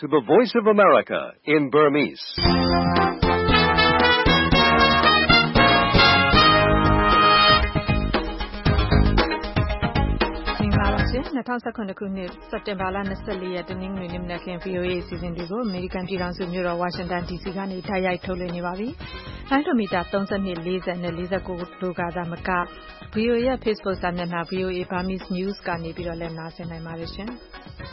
to the Voice of America in Burmese. ။2019ခုနှစ်စက်တင်ဘာလ24ရက်တနင်္ဂနွေနေ့မနက်ခင်း VOA အစီအစဉ်တွေကိုအမေရိကန်ပြည်ထောင်စုမြို့တော်ဝါရှင်တန် DC ကနေတိုက်ရိုက်ထုတ်လွှင့်နေပါပြီ။လိုင်းဒိုမီတာ32 40နဲ့49တို့ကသာမက VOA ရဲ့ Facebook စာမျက်နှာ VOA Burmese News ကနေပြီးတော့လည်းနားဆင်နိုင်ပါတယ်ရှင်။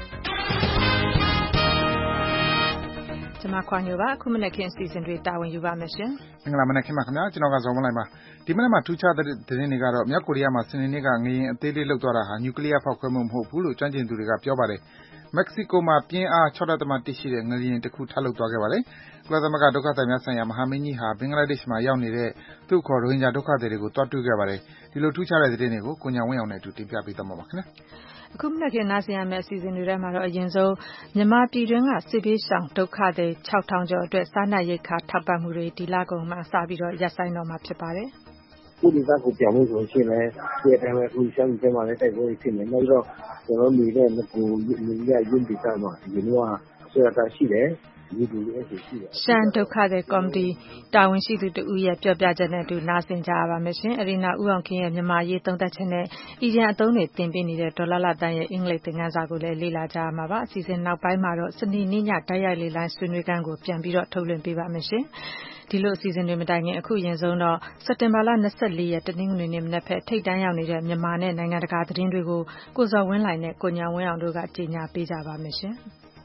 ကျွန်မခွာညိုပါအခုမနက်ခင်းအစီအစဉ်တွေတာဝန်ယူပါမယ်ရှင်။မင်္ဂလာမနက်ခင်းပါခင်ဗျာကျွန်တော်ကဇော်မလိုက်ပါဒီမနက်မှာထူးခြားတဲ့သတင်းတွေကတော့မြောက်ကိုရီးယားမှာစနေနေ့ကငရင်အသေးလေးလှုပ်သွားတာဟာနျူကလ িয়ার ဖောက်ခွဲမှုမဟုတ်ဘူးလို့ကျွမ်းကျင်သူတွေကပြောပါတယ်မက္ကဆီကိုမှာပြင်းအား 6.1 ရှိတဲ့ငလျင်တစ်ခုထပ်လှုပ်သွားခဲ့ပါတယ်ကုလသမဂ္ဂဒုက္ခသည်များဆိုင်ရာမဟာမင်းကြီးဟာဘင်္ဂလားဒေ့ရှ်မှာရောက်နေတဲ့သူ့ခေါ်ရိုဟင်ဂျာဒုက္ခသည်တွေကိုတွားတွေ့ခဲ့ပါတယ်ဒီလိုထူးခြားတဲ့သတင်းတွေကိုကိုညာဝင်းအောင်နဲ့အတူတင်ပြပေးသွားမှာပါခင်ဗျာအခုမနက်ခင်းနားဆင်ရမယ့်အစီအစဉ်တွေထဲမှာတော့အရင်ဆုံးမြန်မာပြည်တွင်းကစစ်ဘေးရှောင်ဒုက္ခသည်6000ကျော်အတွက်စားနပ်ရိက္ခာထောက်ပံ့မှုတွေဒီလကုန်မှာစပြီးတော့ရပ်ဆိုင်းတော့မှာဖြစ်ပါတယ်ကိုဒီကကိုပြောင်းလို့ဆိုရှင်လဲဒီအတိုင်းပဲအခုရှမ်းပြည်မှာလည်းတိုက်ပွဲဖြစ်နေနောက်တော့ကျွန်တော်နေတဲ့ငကိုလူရရင်းဒီကမှာဒီလိုဟာဆွေးတာရှိတယ်ရှမ်းဒုက္ခသည်ကော်မတီတာဝန်ရှိသူတဦးရဲ့ပြောပြချက်နဲ့အတူနားဆင်ကြရပါမယ်ရှင်။အဲဒီနောက်ဦးအောင်ခင်ရဲ့မြန်မာရေးသုံးသပ်ချက်နဲ့အီဂျန်အသုံးတွေတင်ပြနေတဲ့ဒေါ်လာလာတန်းရဲ့အင်္ဂလိပ်သင်ခန်းစာကိုလည်းလေ့လာကြရမှာပါ။အစီအစဉ်နောက်ပိုင်းမှာတော့စနေနေ့ညတိုက်ရိုက်လေ့လာဆွေးနွေးခန်းကိုပြန်ပြီးတော့ထုတ်လွှင့်ပေးပါမယ်ရှင်။ဒီလိုအစီအစဉ်တွေမတိုင်ခင်အခုရင်ဆုံးတော့စက်တင်ဘာလ24ရက်တနင်္ဂနွေနေ့မနက်ဖက်ထိတ်တန်းရောက်နေတဲ့မြန်မာနဲ့နိုင်ငံတကာသတင်းတွေကိုကိုဇော်ဝင်းလှိုင်နဲ့ကိုညာဝင်းအောင်တို့ကကြေညာပေးကြပါမယ်ရှင်။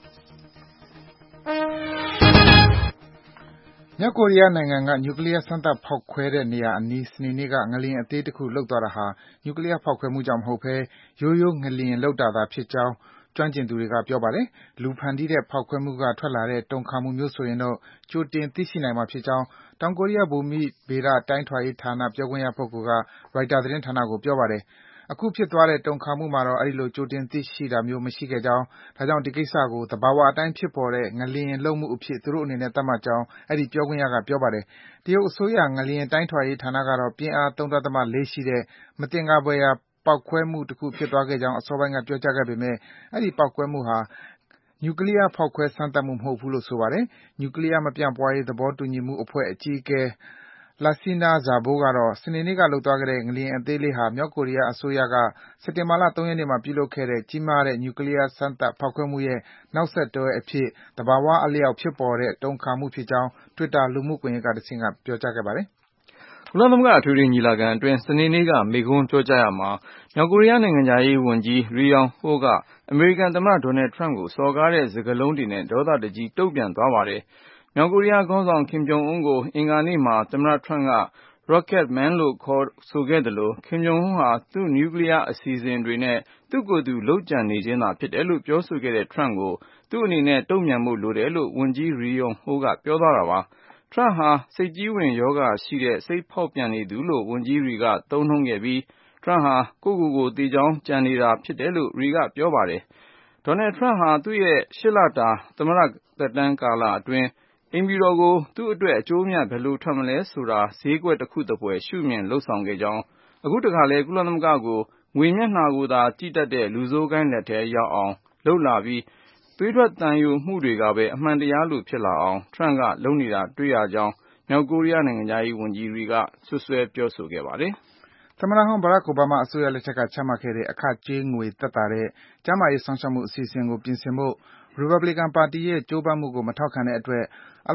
မြောက်ကိုရီးယားနိုင်ငံကနျူကလ িয়ার စမ်းသပ်ဖောက်ခွဲတဲ့နေရာအနီးစနေနေ့ကငလျင်အသေးတစ်ခုလှုပ်သွားတာဟာနျူကလ িয়ার ဖောက်ခွဲမှုကြောင့်မဟုတ်ဘဲရိုးရိုးငလျင်လှုပ်တာသာဖြစ်ကြောင်းကျွမ်းကျင်သူတွေကပြောပါတယ်။လူဖန်တီးတဲ့ဖောက်ခွဲမှုကထွက်လာတဲ့တုန်ခါမှုမျိုးဆိုရင်တော့ကြိုတင်သိရှိနိုင်မှာဖြစ်ကြောင်းတောင်ကိုရီးယားဘူမိဗေဒတိုင်းထွာရေးဌာနပြောခွင့်ရပုဂ္ဂိုလ်က Reuters သတင်းဌာနကိုပြောပါတယ်။အခုဖြစ်သွားတဲ့တုန်ခါမှုမှာတော့အဲဒီလိုကြိုတင်သိရှိတာမျိုးမရှိခဲ့ကြောင်းဒါကြောင့်ဒီကိစ္စကိုသဘာဝအတိုင်းဖြစ်ပေါ်တဲ့ငလျင်လှုပ်မှုအဖြစ်သူတို့အနေနဲ့သတ်မှတ်ကြောင်းအဲဒီပြောခွင့်ရကပြောပါတယ်။တရုတ်အစိုးရငလျင်တိုင်းထွာရေးဌာနကတော့ပြင်းအား 3.4 ရှိတဲ့မသင်္ကာဖွယ်ရာပေါက်ကွဲမှုတစ်ခုဖြစ်သွားခဲ့ကြောင်းအစောပိုင်းကပြောကြားခဲ့ပေမဲ့အဲဒီပေါက်ကွဲမှုဟာနျူကလ িয়ার ဖောက်ခွဲစမ်းသပ်မှုမဟုတ်ဘူးလို့ဆိုပါတယ်။နျူကလ িয়ার မပြန့်ပွားရေးသဘောတူညီမှုအဖွဲ့အကြီးအကဲLassina Zerbo ကတော့စနေနေ့ကလှုပ်သွားခဲ့တဲ့ငလျင်အသေးလေးဟာမြောက်ကိုရီးယားအစိုးရကစက်တင်ဘာလ3ရက်နေ့မှာပြုလုပ်ခဲ့တဲ့ကြီးမားတဲ့နျူကလ িয়ার စမ်းသပ်ဖောက်ခွဲမှုရဲ့နောက်ဆက်တွဲအဖြစ်သဘာဝအလျောက်ဖြစ်ပေါ်တဲ့တုန်ခါမှုဖြစ်ကြောင်း Twitter လူမှုကွန်ရက်ကတဆင့်ပြောကြားခဲ့ပါတယ်။ကုလသမဂ္ဂအထွေထွေညီလာခံအတွင်းစနေနေ့ကမိန့်ခွန်းပြောကြားရာမှာမြောက်ကိုရီးယားနိုင်ငံခြားရေးဝန်ကြီး Ri Yong Ho ကအမေရိကန်သမ္မတ Donald Trump ကိုစော်ကားတဲ့စကားလုံးတွေနဲ့ဒေါသတကြီးတုံ့ပြန်သွားပါတယ်။မြောက်ကိုရီးယားခေါင်းဆောင် Kim Jong Un ကိုအင်္ဂါနေ့မှာသမ္မတ Trump က Rocket Man လို့ခေါ်ဆိုခဲ့သလို Kim Jong Un ဟာသူ့နျူကလ িয়ার အစီအစဉ်တွေနဲ့သူ့ကိုယ်သူလုပ်ကြံနေခြင်းသာဖြစ်တယ်လို့ပြောဆိုခဲ့တဲ့ Trump ကိုသူ့အနေနဲ့တုံ့ပြန်ဖို့လိုတယ်လို့ဝန်ကြီး Ri Yong Ho ကပြောသွားတာပါ။ Trump ဟာစိတ်ကြီးဝင်ရောဂါရှိတဲ့စိတ်ဖောက်ပြန်နေသူလို့ဝန်ကြီး Ri ကသုံးနှုန်းခဲ့ပြီး Trump ဟာကိုယ့်ကိုယ်ကိုသေကြောင်းကြံနေတာဖြစ်တယ်လို့ Ri ကပြောပါတယ်။ Donald Trump ဟာသူ့ရဲ့8 လတာသမ္မတသက်တမ်းကာလအတွင်းအိမ်ဖြူတော်ကိုသူ့အတွက်အကျိုးအမြတ်ဘယ်လိုထွက်မလဲဆိုတာဈေးကွက်တစ်ခုသဖွယ်ရှုမြင်လုပ်ဆောင်ခဲ့ကြောင်းအခုတခါလဲကုလသမဂ္ဂကိုငွေမျက်နှာကိုသာကြည့်တတ်တဲ့လူဆိုးကိုင်းလက်ထဲရောက်အောင်လုပ်လာပြီးသွေးထွက်သံယိုမှုတွေကပဲအမှန်တရားလိုဖြစ်လာအောင် Trump ကလုပ်နေတာတွေ့ရကြောင်းမြောက်ကိုရီးယားနိုင်ငံခြားရေးဝန်ကြီး Ri ကဆွဆွဲပြောဆိုခဲ့ပါတယ်။သမ္မတဟောင်း Barack Obama အစိုးရလက်ထက်ကချမှတ်ခဲ့တဲ့အခကြေးငွေသက်သာတဲ့ကျန်းမာရေးစောင့်ရှောက်မှုအစီအစဉ်ကိုပြင်ဆင်ဖို့ရီပတ်ဘလီကန်ပါတီရဲ့ကြိုးပမ်းမှုကိုမထောက်ခံတဲ့အတွက်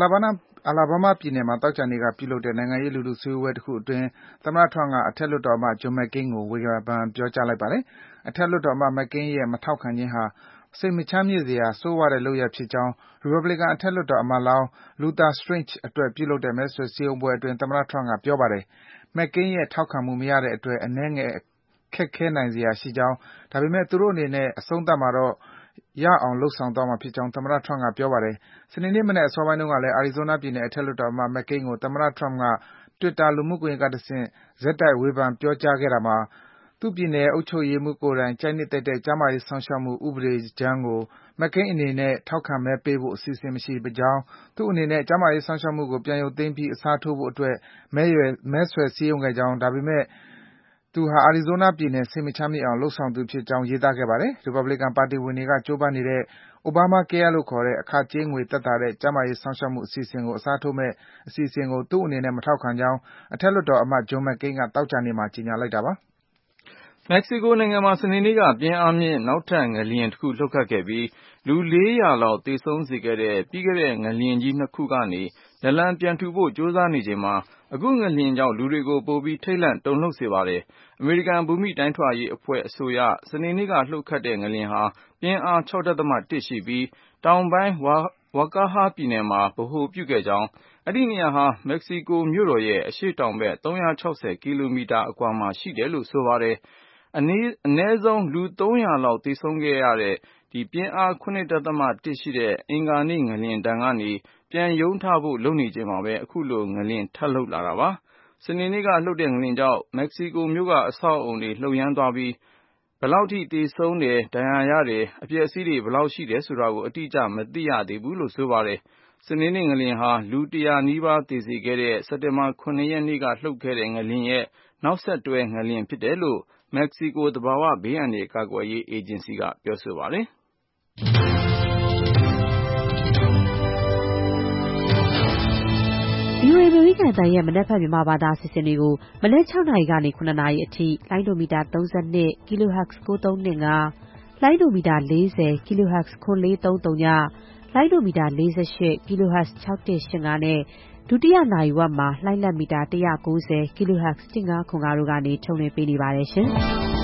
Alabama ပြည်နယ်မှာသောကြာနေ့ကပြုလုပ်တဲ့နိုင်ငံရေးလူထုစည်းဝေးပွဲတစ်ခုအတွင်းသမ္မတ Trump ကအထက်လွှတ်တော်အမတ် John McCain ကိုဝေဖန်ပြောကြားလိုက်ပါတယ်။အထက်လွှတ်တော်အမတ် McCain ရဲ့မထောက်ခံခြင်းဟာစိတ်မချမ်းမြေ့စရာဆိုးဝါးတဲ့လုပ်ရပ်ဖြစ်ကြောင်းရီပတ်ဘလီကန်အထက်လွှတ်တော်အမတ်လောင်း Luther Strange အတွက်ပြုလုပ်တဲ့မဲဆွယ်စည်းရုံးပွဲအတွင်းသမ္မတ Trump ကပြောပါတယ်။ McCain ရဲ့ထောက်ခံမှုမရတဲ့အတွက်အနည်းငယ်ခက်ခဲနိုင်စရာရှိကြောင်းဒါပေမဲ့သူတို့အနေနဲ့အဆုံးသတ်မှာတော့ရအောင်လုပ်ဆောင်သွားမှာဖြစ်ကြောင်းသမ္မတ Trump ကပြောပါတယ်။စနေနေ့မနက်အစောပိုင်းတုန်းကလည်း Arizona ပြည်နယ်အထက်လွှတ်တော်အမတ် McCain ကိုသမ္မတ Trump က Twitter လူမှုကွန်ရက်ကတဆင့်ဆက်တိုက်ဝေဖန်ပြောကြားခဲ့တာမှာသူ့ပြည်နယ်အုပ်ချုပ်ရေးမှူးကိုယ်တိုင်ကြိုက်နှစ်သက်တဲ့ကျန်းမာရေးစောင့်ရှောက်မှုဥပဒေကြမ်းကို McCain အနေနဲ့ထောက်ခံမဲပေးဖို့အစီအစဉ်မရှိကြောင်းသူ့အနေနဲ့ကျန်းမာရေးစောင့်ရှောက်မှုကိုပြန်ရုပ်သိမ်းပြီးအစားထိုးဖို့အတွက်မဲဆွယ်စည်းရုံးခဲ့ကြောင်းဒါပေမဲ့သူဟာ Arizona ပြည်နယ်စိတ်မချမ်းမြေ့အောင်လုပ်ဆောင်သူဖြစ်ကြောင်းရေးသားခဲ့ပါတယ်။ ရီပတ်ဘလီကန်ပါတီဝင်တွေကကြိုးပမ်းနေတဲ့ Obamacare လို့ခေါ်တဲ့အခကြေးငွေသက်သာတဲ့ကျန်းမာရေးစောင့်ရှောက်မှုအစီအစဉ်ကိုအစားထိုးမယ့်အစီအစဉ်ကိုသူ့အနေနဲ့မထောက်ခံကြောင်းအထက်လွှတ်တော်အမတ် John McCain ကသောကြာနေ့မှာကြေညာလိုက်တာပါမက္ကဆီကိုနိုင်ငံမှာစနေနေ့ကပြင်းအားမြင့်နောက်ထပ်ငလျင်တစ်ခုလှုပ်ခတ်ခဲ့ပြီးလူ400လောက်သေဆုံးစေခဲ့တဲ့ပြီးခဲ့တဲ့ငလျင်ကြီး2ခုကနေနလန်ပြန်ထူဖို့ကြိုးစားနေချိန်မှာအခုငလျင်ကြောင့်လူတွေကိုပိုပြီးထိတ်လန့်တုန်လှုပ်စေပါတယ်အမေရိကန်ဘူမိတိုင်းထွာရေးအဖွဲ့အဆိုအရစနေနေ့ကလှုပ်ခတ်တဲ့ငလျင်ဟာပြင်းအား 6.1 ရှိပြီးတောင်ပိုင်းဝါကာဟာပြည်နယ်မှာဗဟိုပြုခဲ့ကြောင်းအဲ့ဒီနေရာဟာမက္ကဆီကိုမြို့တော်ရဲ့အရှေ့တောင်ဘက်360ကီလိုမီတာအကွာမှာရှိတယ်လို့ဆိုပါတယ်အနည်းဆုံးလူ300လောက်သေဆုံးခဲ့ရတဲ့ပြင်းအား 7.1 ရှိတဲ့အင်္ဂါနေ့ငလျင်ဒဏ်ကနေပြန်ရုန်းထဖို့လုပ်နေချိန်မှာပဲအခုလိုငလျင်ထပ်လှုပ်လာတာပါစနေနေ့ကလှုပ်တဲ့ငလျင်ကြောင့်မက္ကဆီကိုမြို့ကအဆောက်အုံတွေလှုပ်ရမ်းသွားပြီးဘယ်လောက်ထိသေဆုံးတယ်ဒဏ်ရာရတယ်အပျက်အစီးတွေဘယ်လောက်ရှိတယ်ဆိုတာကိုအတိအကျမသိရသေးဘူးလို့ဆိုပါတယ်စနေနေ့ငလျင်ဟာလူ100နီးပါးသေစေခဲ့တဲ့စက်တင်ဘာ9ရက်နေ့ကလှုပ်ခဲ့တဲ့ငလျင်ရဲ့နောက်ဆက်တွဲငလျင်ဖြစ်တယ်လို့မက္ကဆီကိုသဘာဝဘေးအန္တရာယ်ကာကွယ်ရေးအေဂျင်စီကပြောဆိုပါတယ်။ VOA အမေရိကန်အသံရဲ့မနက်ဖြန်မြန်မာဘာသာအစီအစဉ်တွေကိုမနက်6နာရီကနေ9နာရီအထိလိုင်းဒိုမီတာ32 kHz 9325လိုင်းဒိုမီတာ40 kHz 9430ညလိုင်းဒိုမီတာ48 kHz 6185နဲ့ဒုတိယနာရီဝက်မှာလိုင်းလက်မီတာ190 kHz 1505တို့ကနေထုတ်လွှင့်ပေးနေပါတယ်ရှင်။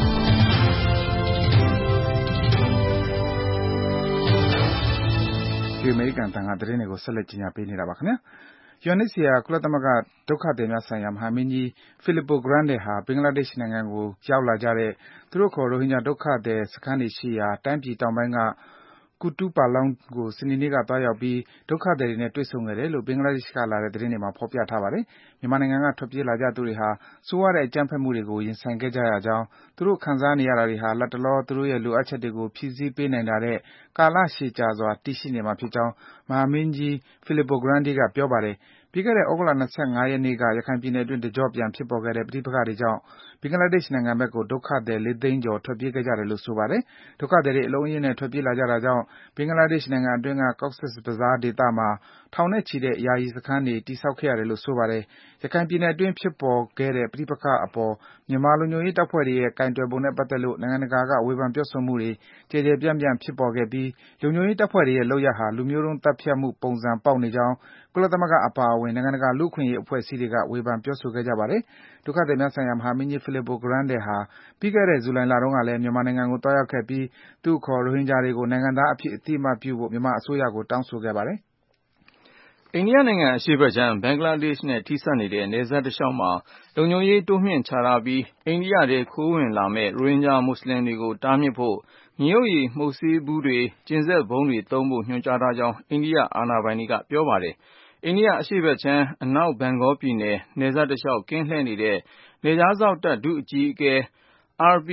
ဒီအမေရိကန်တန်ခါသတင်းတွေကိုဆက်လက်ကြီးညာပေးနေတာပါခင်ဗျာ။ UNHCR ကုလသမဂ္ဂဒုက္ခသည်များဆိုင်ရာမဟာမင်းကြီး Filippo Grandi ဟာဘင်္ဂလားဒေ့ရှ်နိုင်ငံကိုရောက်လာကြတဲ့သူတို့ခေါ်ရိုဟင်ဂျာဒုက္ခသည်စခန်းတွေရှိရာတိုင်းပြည်တောင်ပိုင်းကKutupalong ကိုစနေနေ့ကသွားရောက်ပြီးဒုက္ခသည်တွေနဲ့တွေ့ဆုံခဲ့တယ်လို့ဘင်္ဂလားဒေ့ရှ်ကလာတဲ့သတင်းတွေမှာဖော်ပြထားပါတယ်။မြန်မာနိုင်ငံကထွက်ပြေးလာကြသူတွေဟာဆိုးဝါးတဲ့အကြမ်းဖက်မှုတွေကိုရင်ဆိုင်ခဲ့ကြရကြောင်းသူတို့ခံစားနေရတာတွေဟာလတ်တလောသူတို့ရဲ့လိုအပ်ချက်တွေကိုဖြည့်ဆည်းပေးနိုင်တာတဲ့ကာလရှည်ကြာစွာတည်ရှိနေမှာဖြစ်ကြောင်းမဟာမင်းကြီး Filippo Grandi ကပြောပါတယ်။ပြီးခဲ့တဲ့သြဂုတ်လ25ရက်နေ့ကရခိုင်ပြည်နယ်အတွင်းတကျော့ပြန်ဖြစ်ပေါ်ခဲ့တဲ့ပဋိပက္ခတွေကြောင့်ဘင်္ဂလားဒေ့ရှ်နိုင်ငံဘက်ကိုဒုက္ခသည်4သိန်းကျော်ထွက်ပြေးခဲ့ကြတယ်လို့ဆိုပါတယ်။ဒုက္ခသည်တွေအလုံးအရင်းနဲ့ထွက်ပြေးလာကြတာကြောင့်ဘင်္ဂလားဒေ့ရှ်နိုင်ငံအတွင်းက Cox's Bazar ဒေသမှာထောင်နဲ့ချီတဲ့ယာယီစခန်းတွေတည်ဆောက်ခဲ့ရတယ်လို့ဆိုပါတယ်။ရခိုင်ပြည်နယ်အတွင်းဖြစ်ပေါ်ခဲ့တဲ့ပဋိပက္ခအပေါ်မြန်မာလုံခြုံရေးတပ်ဖွဲ့တွေရဲ့ကိုင်တွယ်ပုံနဲ့ပတ်သက်လို့နိုင်ငံတကာကဝေဖန်ပြောဆိုမှုတွေကျယ်ကျယ်ပြန့်ပြန့်ဖြစ်ပေါ်ခဲ့ပြီးလုံခြုံရေးတပ်ဖွဲ့တွေရဲ့လုပ်ရပ်ဟာလူမျိုးတုန်းသတ်ဖြတ်မှုပုံစံပေါက်နေကြောင်းကုလသမဂ္ဂအပါအဝင်နိုင်ငံတကာလူ့အခွင့်အရေးအဖွဲ့အစည်းတွေကဝေဖန်ပြောဆိုခဲ့ကြပါတယ်။ဒုက္ခသည်များဆိုင်ရာမဟာမင်းကြီး Filippo Grandi ဟာပြီးခဲ့တဲ့ဇူလိုင်လတုန်းကလည်းမြန်မာနိုင်ငံကိုသွားရောက်ခဲ့ပြီးသူ့အခေါ်ရိုဟင်ဂျာတွေကိုနိုင်ငံသားအဖြစ်အသိအမှတ်ပြုဖို့မြန်မာအစိုးရကိုတောင်းဆိုခဲ့ပါတယ်။အိန္ဒိယနိုင်ငံအရှေ့ဘက်ခြမ်းဘင်္ဂလားဒေ့ရှ်နဲ့ထိစပ်နေတဲ့နယ်စပ်တလျှောက်မှာလုံခြုံရေးတိုးမြှင့်ချထားပြီးအိန္ဒိယထဲခိုးဝင်လာမဲ့ရိုဟင်ဂျာမွတ်စလင်တွေကိုတားမြစ်ဖို့ငရုတ်ရည်မှုတ်ဆေးဘူးတွေကျင်စက်ဘုံတွေသုံးဖို့ညွှန်ကြားထားကြောင်းအိန္ဒိယအာဏာပိုင်တွေကပြောပါတယ်။အိန္ဒိယအရှေ့ဘက်ခြမ်းအနောက်ဘင်ဂေါပြည်နယ်နယ်စပ်တလျှောက်ကင်းလှည့်နေတဲ့နယ်ခြားစောင့်တပ်ဒုအကြီးအကဲR.P.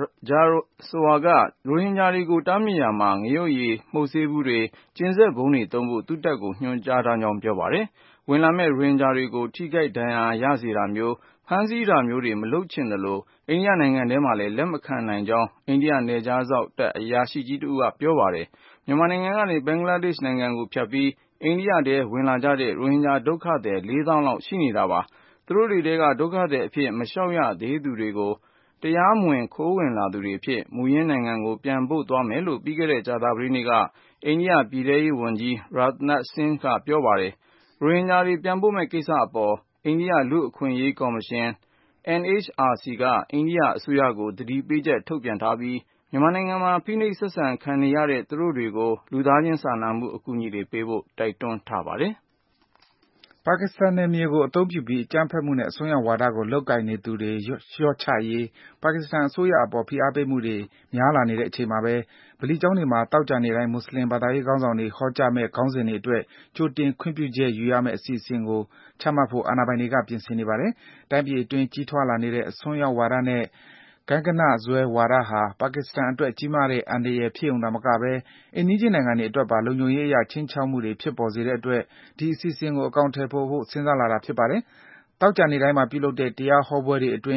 Jayaswal ကရိုဟင်ဂျာတွေကိုတားမြစ်ရာမှာငရုတ်ရည်မှုတ်ဆေးဘူးတွေကျင်စက်ဘုံတွေသုံးဖို့သူ့တပ်ကိုညွှန်ကြားထားကြောင်းပြောပါတယ်။ဝင်လာမဲ့ရိုဟင်ဂျာတွေကိုထိခိုက်ဒဏ်ရာရစေတာမျိုးဖမ်းဆီးတာမျိုးတွေမလုပ်ချင်သလိုအိန္ဒိယနိုင်ငံထဲမှာလည်းလက်မခံနိုင်ကြောင်းအိန္ဒိယနယ်ခြားစောင့်တပ်အရာရှိကြီးတဦးကပြောပါတယ်။မြန်မာနိုင်ငံကနေဘင်္ဂလားဒေ့ရှ်နိုင်ငံကိုဖြတ်ပြီးအိန္ဒိယထဲဝင်လာကြတဲ့ရိုဟင်ဂျာဒုက္ခသည် 4,000 လောက်ရှိနေတာပါ။သူတို့တွေထဲကဒုက္ခသည်အဖြစ်မလျှောက်ရသေးသူတွေကိုတရားမဝင်ခိုးဝင်လာသူတွေအဖြစ်မူရင်းနိုင်ငံကိုပြန်ပို့သွားမယ်လို့ပြီးခဲ့တဲ့ကြာသပတေးနေ့ကအိန္ဒိယပြည်ထဲရေးဝန်ကြီး Rajnath Singh ကပြောပါတယ်။ရိုဟင်ဂျာတွေပြန်ပို့မဲ့ကိစ္စအပေါ်အိန္ဒိယလူ့အခွင့်အရေးကော်မရှင် NHRC ကအိန္ဒိယအစိုးရကိုသတိပေးချက်ထုတ်ပြန်ထားပြီးမြန်မာနိုင်ငံမှာဖိနှိပ်ဆက်ဆံခံနေရတဲ့သူတို့တွေကိုလူသားချင်းစာနာမှုအကူအညီတွေပေးဖို့တိုက်တွန်းထားပါတယ်။ပါကစ္စတန်နယ်မြေကိုအသုံးပြုပြီးအကြမ်းဖက်မှုနဲ့အစွန်းရောက်ဝါဒကိုလုပ်ကိုင်နေသူတွေလျော့ချရေးပါကစ္စတန်အစိုးရအပေါ်ဖိအားပေးမှုတွေများလာနေတဲ့အချိန်မှာပဲဗလီကျောင်းတွေမှာသောကြာနေ့တိုင်းမွတ်ဆလင်ဘာသာရေးခေါင်းဆောင်တွေဟောကြားမယ့်ခေါင်းစဉ်တွေအတွက်ကြိုတင်ခွင့်ပြုချက်ယူရမယ့်အစီအစဉ်ကိုချမှတ်ဖို့အာဏာပိုင်တွေကပြင်ဆင်နေပါတယ်။တိုင်းပြည်အတွင်းကြီးထွားလာနေတဲ့အစွန်းရောက်ဝါဒနဲ့ဂိုဏ်းဂဏစွဲဝါဒဟာပါကစ္စတန်အတွက်ကြီးမားတဲ့အန္တရာယ်ဖြစ်ရုံသာမကဘဲအိမ်နီးချင်းနိုင်ငံတွေအတွက်ပါလုံခြုံရေးအရခြိမ်းခြောက်မှုတွေဖြစ်ပေါ်စေတဲ့အတွက်ဒီအစီအစဉ်ကိုအကောင်အထည်ဖော်ဖို့စဉ်းစားလာတာဖြစ်ပါတယ်။သောကြာနေ့တိုင်းမှာပြုလုပ်တဲ့တရားဟောပွဲတွေအတွင်း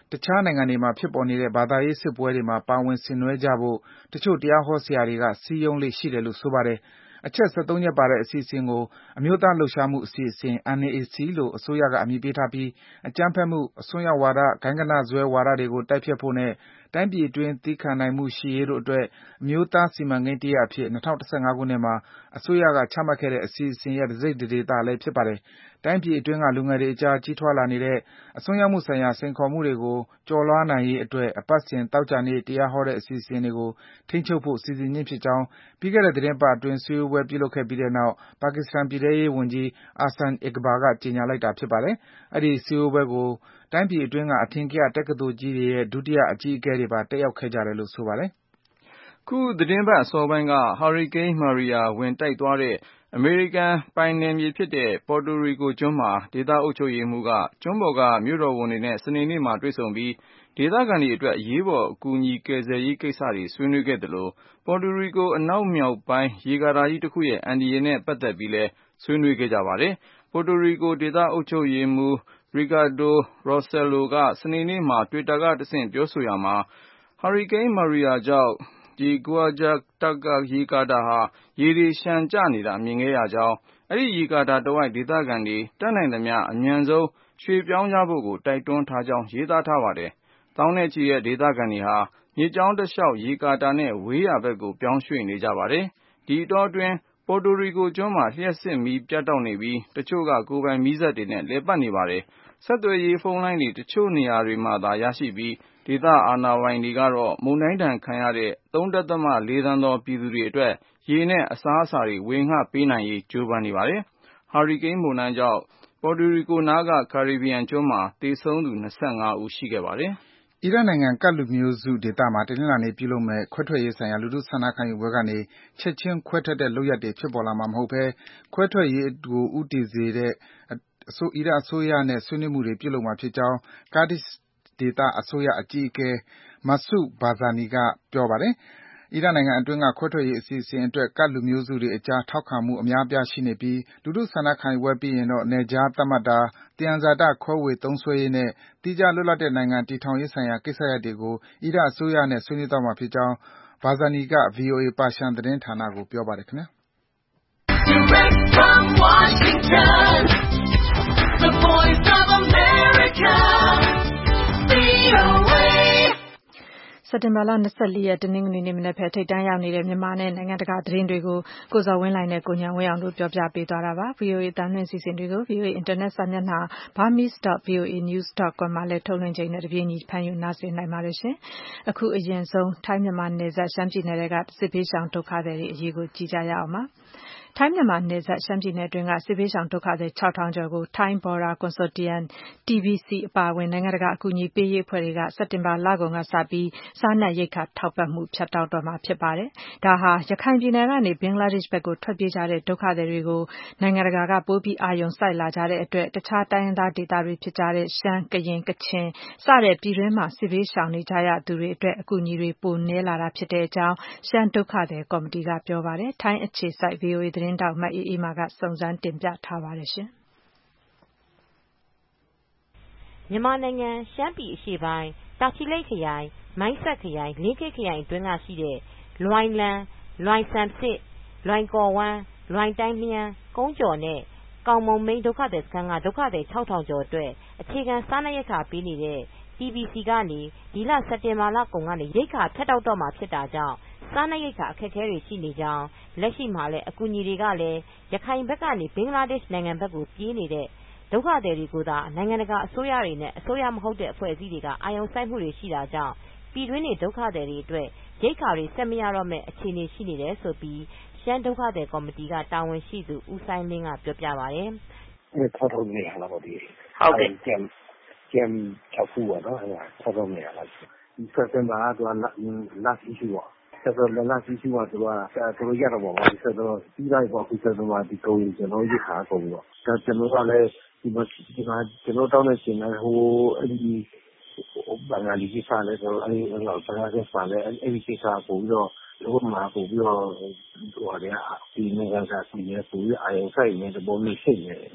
တခြားနိုင်ငံတွေမှာဖြစ်ပေါ်နေတဲ့ဘာသာရေးစစ်ပွဲတွေမှာပါဝင်ဆင်နွှဲကြဖို့တချို့တရားဟောဆရာတွေကစည်းရုံးလေ့ရှိတယ်လို့ဆိုပါတယ်။အချက်73ချက်ပါတဲ့အစီအစဉ်ကိုအမျိုးသားလှုပ်ရှားမှုအစီအစဉ် NAAC လို့အစိုးရကအမည်ပေးထားပြီးအကြမ်းဖက်မှုအစွန်းရောက်ဝါဒဂိုဏ်းဂဏဇွဲဝါဒတွေကိုတိုက်ဖျက်ဖို့နဲ့တိုင်းပြည်အတွင်းသီးခံနိုင်မှုရှိရေးတို့အတွက်အမျိုးသားစီမံကိန်းတရပ်အဖြစ်2015ခုနှစ်မှာအစိုးရကချမှတ်ခဲ့တဲ့အစီအစဉ်ရဲ့တစိတ်တဒေသလည်းဖြစ်ပါတယ်။တိုင်းပြည်အတွင်းကလူငယ်တွေအကြားကြီးထွားလာနေတဲ့အစွန်းရောက်မှုဆိုင်ရာစိန်ခေါ်မှုတွေကိုကျော်လွှားနိုင်ရေးအတွက်အပတ်စဉ်သောကြာနေ့တရားဟောတဲ့အစီအစဉ်တွေကိုထိန်းချုပ်ဖို့စီစဉ်ခြင်းဖြစ်ကြောင်းပြီးခဲ့တဲ့သီတင်းပတ်အတွင်းစည်းဝေးပွဲပြုလုပ်ခဲ့ပြီးတဲ့နောက်ပါကစ္စတန်ပြည်ထဲရေးဝန်ကြီး Ahsan Iqbal ကကြေညာလိုက်တာဖြစ်ပါတယ်။အဲဒီစည်းဝေးပွဲကိုတိုင်းပြည်အတွင်းကအထင်ကရတက္ကသိုလ်ကြီးတွေရဲ့ဒုတိယအကြီးအကဲတွေပါတက်ရောက်ခဲ့ကြတယ်လို့ဆိုပါတယ်။ခုသတင်းပတ်အစောပိုင်းကဟာရီကိန်း Maria ဝင်တိုက်သွားတဲ့အမေရိကန်ပိုင်နယ်မြေဖြစ်တဲ့ပေါ်တိုရီကိုကျွန်းမှာဒေသအုပ်ချုပ်ရေးမှူးကကျွန်းပေါ်ကမြို့တော်ဝန်တွေနဲ့စနေနေ့မှာတွေ့ဆုံပြီးဒေသခံတွေအတွက်အရေးပေါ်အကူအညီကယ်ဆယ်ရေးကိစ္စတွေဆွေးနွေးခဲ့သလိုပေါ်တိုရီကိုအနောက်မြောက်ပိုင်းရေကာတာကြီးတစ်ခုရဲ့အန္တရာယ်နဲ့ပတ်သက်ပြီးလည်းဆွေးနွေးခဲ့ကြပါတယ်။ပေါ်တိုရီကိုဒေသအုပ်ချုပ်ရေးမှူးRicardo Rossello ကစနေနေ့မှာ Twitter ကတဆင့်ပြောဆိုရာမှာဟာရီကိန်း Maria ကြောင့်Guajataca ရေကာတာဟာရေတွေလျှံကျနေတာမြင်ခဲ့ရကြောင်းအဲဒီရေကာတာတဝိုက်ဒေသခံတွေတတ်နိုင်သမျှအမြန်ဆုံးရွှေ့ပြောင်းကြဖို့ကိုတိုက်တွန်းထားကြောင်းရေးသားထားပါတယ်။သောင်းနဲ့ချီတဲ့ဒေသခံတွေဟာမြစ်ကြောင်းတစ်လျှောက်ရေကာတာနဲ့ဝေးရာဘက်ကိုပြောင်းရွှေ့နေကြပါတယ်။ဒီအတောအတွင်းပေါ်တိုရီကိုကျွန်းမှာလျှပ်စစ်မီးပြတ်တောက်နေပြီးတချို့ကကိုယ်ပိုင်မီးစက်တွေနဲ့လည်ပတ်နေပါတယ်။ဆက်သွယ်ရေးဖုန်းလိုင်းတွေတချို့နေရာတွေမှာသာရရှိပြီးဒေသအာဏာပိုင်တွေကတော့မုန်တိုင်းဒဏ်ခံရတဲ့ 3.4 သန်းသောပြည်သူတွေအတွက်ရေနဲ့အစားအစာတွေဝေငှပေးနိုင်ရေးကြိုးပမ်းနေပါတယ်။ဟာရီကိန်းမုန်တိုင်းကြောင့်ပေါ်တိုရီကိုနားကကာရစ်ဘီယံကျွန်းမှာသေဆုံးသူ25ဦးရှိခဲ့ပါတယ်။အီရတ်နိုင်ငံကဒ်လူမျိုးစုဒေသမှာတနင်္လာနေ့ပြုလုပ်မယ့်ခွဲထွက်ရေးဆိုင်ရာလူထုဆန္ဒခံယူပွဲကနေချက်ချင်းခွဲထွက်တဲ့လုပ်ရပ်တွေဖြစ်ပေါ်လာမှာမဟုတ်ဘဲခွဲထွက်ရေးကိုဦးတည်စေတဲ့အီရတ်အစိုးရနဲ့ဆွေးနွေးမှုတွေပြုလုပ်မှာဖြစ်ကြောင်း Kurdish ဒေသအစိုးရအကြီးအကဲ Masoud Barzani ကပြောပါတယ်။အီရတ်နိုင်ငံအတွင်းကခွဲထွက်ရေးအစီအစဉ်အတွက်ကဒ်လူမျိုးစုတွေအကြားထောက်ခံမှုအများအပြားရှိနေပြီးလူထုဆန္ဒခံယူပွဲပြီးရင်တော့နယ်ခြားသတ်မှတ်တာ၊သယံဇာတခွဲဝေသုံးစွဲရေးနဲ့သီးခြားလွတ်လပ်တဲ့နိုင်ငံတည်ထောင်ရေးဆိုင်ရာကိစ္စရပ်တွေကိုအီရတ်အစိုးရနဲ့ဆွေးနွေးသွားမှာဖြစ်ကြောင်း Barzani က VOA ပါရှန်သတင်းဌာနကိုပြောပါတယ်ခင်ဗျာ။ Direct from Washington, the voice of America, VOA စက်တင်ဘာလ24ရက်တနင်္ဂနွေနေ့မနက်ဖက်ထိပ်တန်းရောက်နေတဲ့မြန်မာနဲ့နိုင်ငံတကာသတင်းတွေကိုကိုဇော်ဝင်းလှိုင်နဲ့ကိုဉာဏ်ဝင်းအောင်တို့ပြောပြပေးသွားတာပါ။ VOA အသံလွှင့်စီစဉ်တွေကို VOA အင်တာနက်စာမျက်နှာ burmese.voanews.com မှာလည်းထုတ်လွှင့်ချိန်နဲ့တပြေးညီဖမ်းယူနားဆင်နိုင်ပါတယ်ရှင်။အခုအရင်ဆုံးထိုင်းမြန်မာနယ်စပ်ရှမ်းပြည်နယ်ကစစ်ဘေးရှောင်ဒုက္ခသည်တွေအရေးကိုကြည့်ကြရအောင်ပါ။ထိုင်းမြန်မာနယ်စပ်ရှမ်းပြည်နယ်အတွင်းကစစ်ဘေးရှောင်ဒုက္ခသည် 6000 ကျော်ကို Thai Burma Consortium TBC အပါအဝင်နိုင်ငံတကာအကူအညီပေးရေးအဖွဲ့တွေကစက်တင်ဘာလကုန်ကစပြီးစားနပ်ရိက္ခာထောက်ပံ့မှုဖြတ်တောက်တော့မှာဖြစ်ပါတယ်။ဒါဟာရခိုင်ပြည်နယ်ကနေဘင်္ဂလားဒေ့ရှ်ဘက်ကိုထွက်ပြေးကြတဲ့ဒုက္ခသည်တွေကိုနိုင်ငံတကာကပိုပြီးအာရုံစိုက်လာကြတဲ့အတွက်တခြားတိုင်းရင်းသားဒေသတွေဖြစ်ကြတဲ့ရှမ်း၊ကရင်၊ကချင်စတဲ့ပြည်တွင်းမှာစစ်ဘေးရှောင်နေကြရသူတွေအတွက်အကူအညီတွေပိုနည်းလာတာဖြစ်တဲ့အကြောင်းရှမ်းဒုက္ခသည်ကော်မတီကပြောပါတယ်။ထိုင်းအခြေစိုက် VOA သတင်းထောက်မအေးအေးမာကစုံစမ်းတင်ပြထားပါတယ်ရှင်။မြန်မာနိုင်ငံရှမ်းပြည်အရှေ့ပိုင်းတာချီလိတ်ခရိုင်မိုင်းဆတ်ခရိုင်လင်းခေတ်ခရိုင်အတွင်းကရှိတဲ့လွိုင်လန်းလွိုင်ဆမ်ဆစ်လွိုင်ကော်ဝမ်းလွိုင်တိုင်းလျန်းကုန်းကျော်နဲ့ကောင်မုံမိန်းဒုက္ခသည်စခန်းကဒုက္ခသည် 6000 ကျော်အတွက်အခြေခံစားနပ်ရိက္ခာပေးနေတဲ့ TBC ကနေဒီလစက်တင်ဘာလကုန်ကနေရိက္ခာဖြတ်တောက်တော့မှာဖြစ်တာကြောင့်စားနပ်ရိက္ခာအခက်အခဲတွေရှိနေကြောင်းလက်ရှိမှာလည်းအကူအညီတွေကလည်းရခိုင်ဘက်ကနေဘင်္ဂလားဒေ့ရှ်နိုင်ငံဘက်ကိုပြေးနေတဲ့ဒုက္ခသည်တွေကိုသာနိုင်ငံတကာအစိုးရတွေနဲ့အစိုးရမဟုတ်တဲ့အဖွဲ့အစည်းတွေကအာရုံစိုက်မှုတွေရှိတာကြောင့်ပြည်တွင်းနေဒုက္ခသည်တွေအတွက်ရိက္ခာတွေဆက်မရတော့မယ့်အခြေအနေရှိနေတယ်ဆိုပြီးရှမ်းဒုက္ခသည်ကော်မတီကတာဝန်ရှိသူဦးစိုင်းလင်းကပြောပြပါတယ်။6000နေရာလောက်ဒီဟုတ်ကဲ့ကျမ်6ခုပေါ့နော်6000နေရာလောက်ဒီစက်တင်ဘာကlast issue ပေါ့ဆက်တော့last issue ကသူတို့ရတော့ပေါ့ဆက်တော့ပြီးလိုက်ပေါ့အခုဆက်တော့ဒီကုန်ကျွန်တော်ရိက္ခာကုန်ပေါ့ဒါကျွန်တော်ကလည်းဒီမှာကျွန်တော်တောင်းနေချင်တယ်ဟိုအဲ့ဒီဘင်္ဂလီကိစ္စလည်းဆိုအဲ့ဒီလောက်ဘင်္ဂလားဒေ့ရှ်ပါလည်းအဲ့ဒီကိစ္စပို့ပြီးတော့တို့မှာပို့ပြီးတော့ဟိုတွေကဒီနိုင်ငံကစီးရဲပို့ပြီးအာရုံစိုက်နေတဲ့ပုံမျိုးရှိနေတယ်ဒ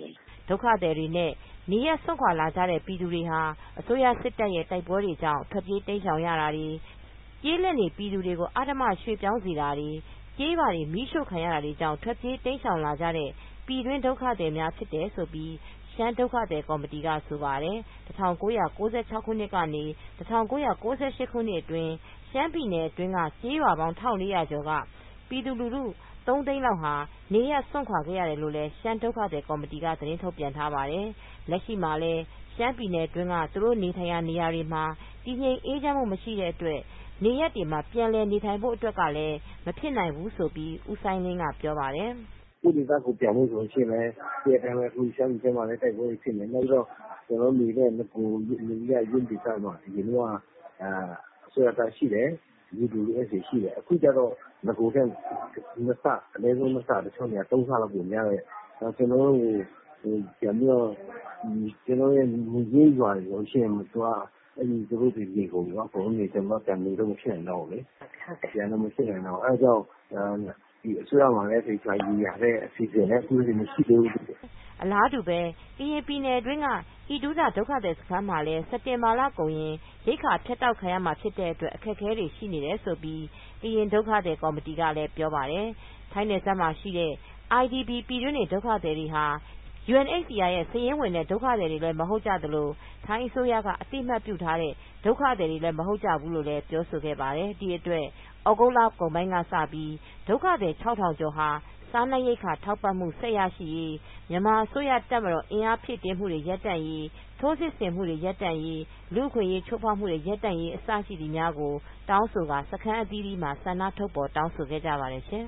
ဒုက္ခသည်တွေနဲ့နေရပ်စွန့်ခွာလာကြတဲ့ပြည်သူတွေဟာအစိုးရစစ်တပ်ရဲ့တိုက်ပွဲတွေကြောင့်ထွက်ပြေးတိမ်းရှောင်ရတာတွေကျေးလက်နေပြည်သူတွေကိုအဓမ္မရွှေ့ပြောင်းစေတာတွေကျေးရွာတွေမီးရှို့ခံရတာတွေကြောင့်ထွက်ပြေးတိမ်းရှောင်လာကြတဲ့ပြည်တွင်းဒုက္ခသည်များဖြစ်တယ်ဆိုပြီးရှမ်းဒုက္ခသည်ကော်မတီကဆိုပါတယ်1996 ခုနှစ်ကနေ1998 ခုနှစ်အတွင်းရှမ်းပြည်နယ်အတွင်းကကျေးရွာပေါင်း1400ကျော်ကပြည်သူလူထု3 သိန်းလောက်ဟာနေရပ်စွန့်ခွာခဲ့ရတယ်လို့လည်းရှမ်းဒုက္ခသည်ကော်မတီကသတင်းထုတ်ပြန်ထားပါတယ်။လက်ရှိမှာလည်းရှမ်းပြည်နယ်အတွင်းကသူတို့နေထိုင်ရာနေရာတွေမှာတည်ငြိမ်အေးချမ်းမှုမရှိတဲ့အတွက်နေရပ်တွေမှာပြန်လည်နေထိုင်ဖို့အတွက်ကလည်းမဖြစ်နိုင်ဘူးဆိုပြီးဦးဆိုင်လင်းကပြောပါတယ်။ကိုယ့်ဒေသကိုပြန်ဖို့ဆိုရင်လည်းဒီအတိုင်းပဲအခုရှမ်းပြည်မှာလည်းတိုက်ပွဲဖြစ်နေနောက်တော့ကျွန်တော်နေတဲ့ငကိုနေရရင်းဒေသမှာဒီလိုအစိုးရကရှိတယ်ဒီလူတွေအစီရှိတယ်အခုကျတော့ငကိုတဲ့မစအနည်းဆုံးမစတချို့နေ3ဆလောက်ပြန်ရတယ်ကျွန်တော်ပြန်ပြီးတော့ကျွန်တော်ရဲ့ညီကြီးရွာတွေရှိရင်သူကအဲ့ဒီသူတို့ဒီကိုရောဘုံနေကျွန်တော်ပြန်နေတော့မဖြစ်နိုင်တော့လေပြန်တော့မဖြစ်နိုင်တော့အဲကြောင့်ဒီအစိုးရမှာလည်းဒီကြိုင်ရတဲ့အစီအစဉ်နဲ့အခုဒီမရှိသေးဘူးအလားတူပဲကရင်ပြည်နယ်အတွင်းကဤဒုဒဒုက္ခသည်စခန်းမှာလည်းစက်တင်ဘာလကုန်ရင်ရိတ်ခါဖြတ်တောက်ခံရမှာဖြစ်တဲ့အတွက်အခက်အခဲတွေရှိနေတယ်ဆိုပြီးကရင်ဒုက္ခသည်ကော်မတီကလည်းပြောပါတယ်ထိုင်းနယ်စပ်မှာရှိတဲ့ IDP ပြည်တွင်းနေဒုက္ခသည်တွေဟာ UNHCR ရဲ့စာရင်းဝင်တဲ့ဒုက္ခသည်တွေလည်းမဟုတ်ကြသလိုထိုင်းအစိုးရကအသိမှတ်ပြုထားတဲ့ဒုက္ခသည်တွေလည်းမဟုတ်ကြဘူးလို့လည်းပြောဆိုခဲ့ပါတယ်ဒီအတွက်ဩဂုတ်လကုန်ပိုင်းကစပြီးဒုက္ခသည် 6000 ကျော်ဟာစားနပ်ရိက္ခာထောက်ပံ့မှုဆက်ရရှိရေးမြန်မာအစိုးရတပ်မတော်အင်အားဖြည့်တင်းမှုတွေရပ်တန့်ရေးထိုးစစ်ဆင်မှုတွေရပ်တန့်ရေးလူ့ခွင့်ရေးချိုးဖောက်မှုတွေရပ်တန့်ရေးအစရှိသည်များကိုတောင်းဆိုကစခန်းအသီးသီးမှာဆန္ဒထုတ်ဖော်တောင်းဆိုခဲ့ကြပါတယ်ရှင်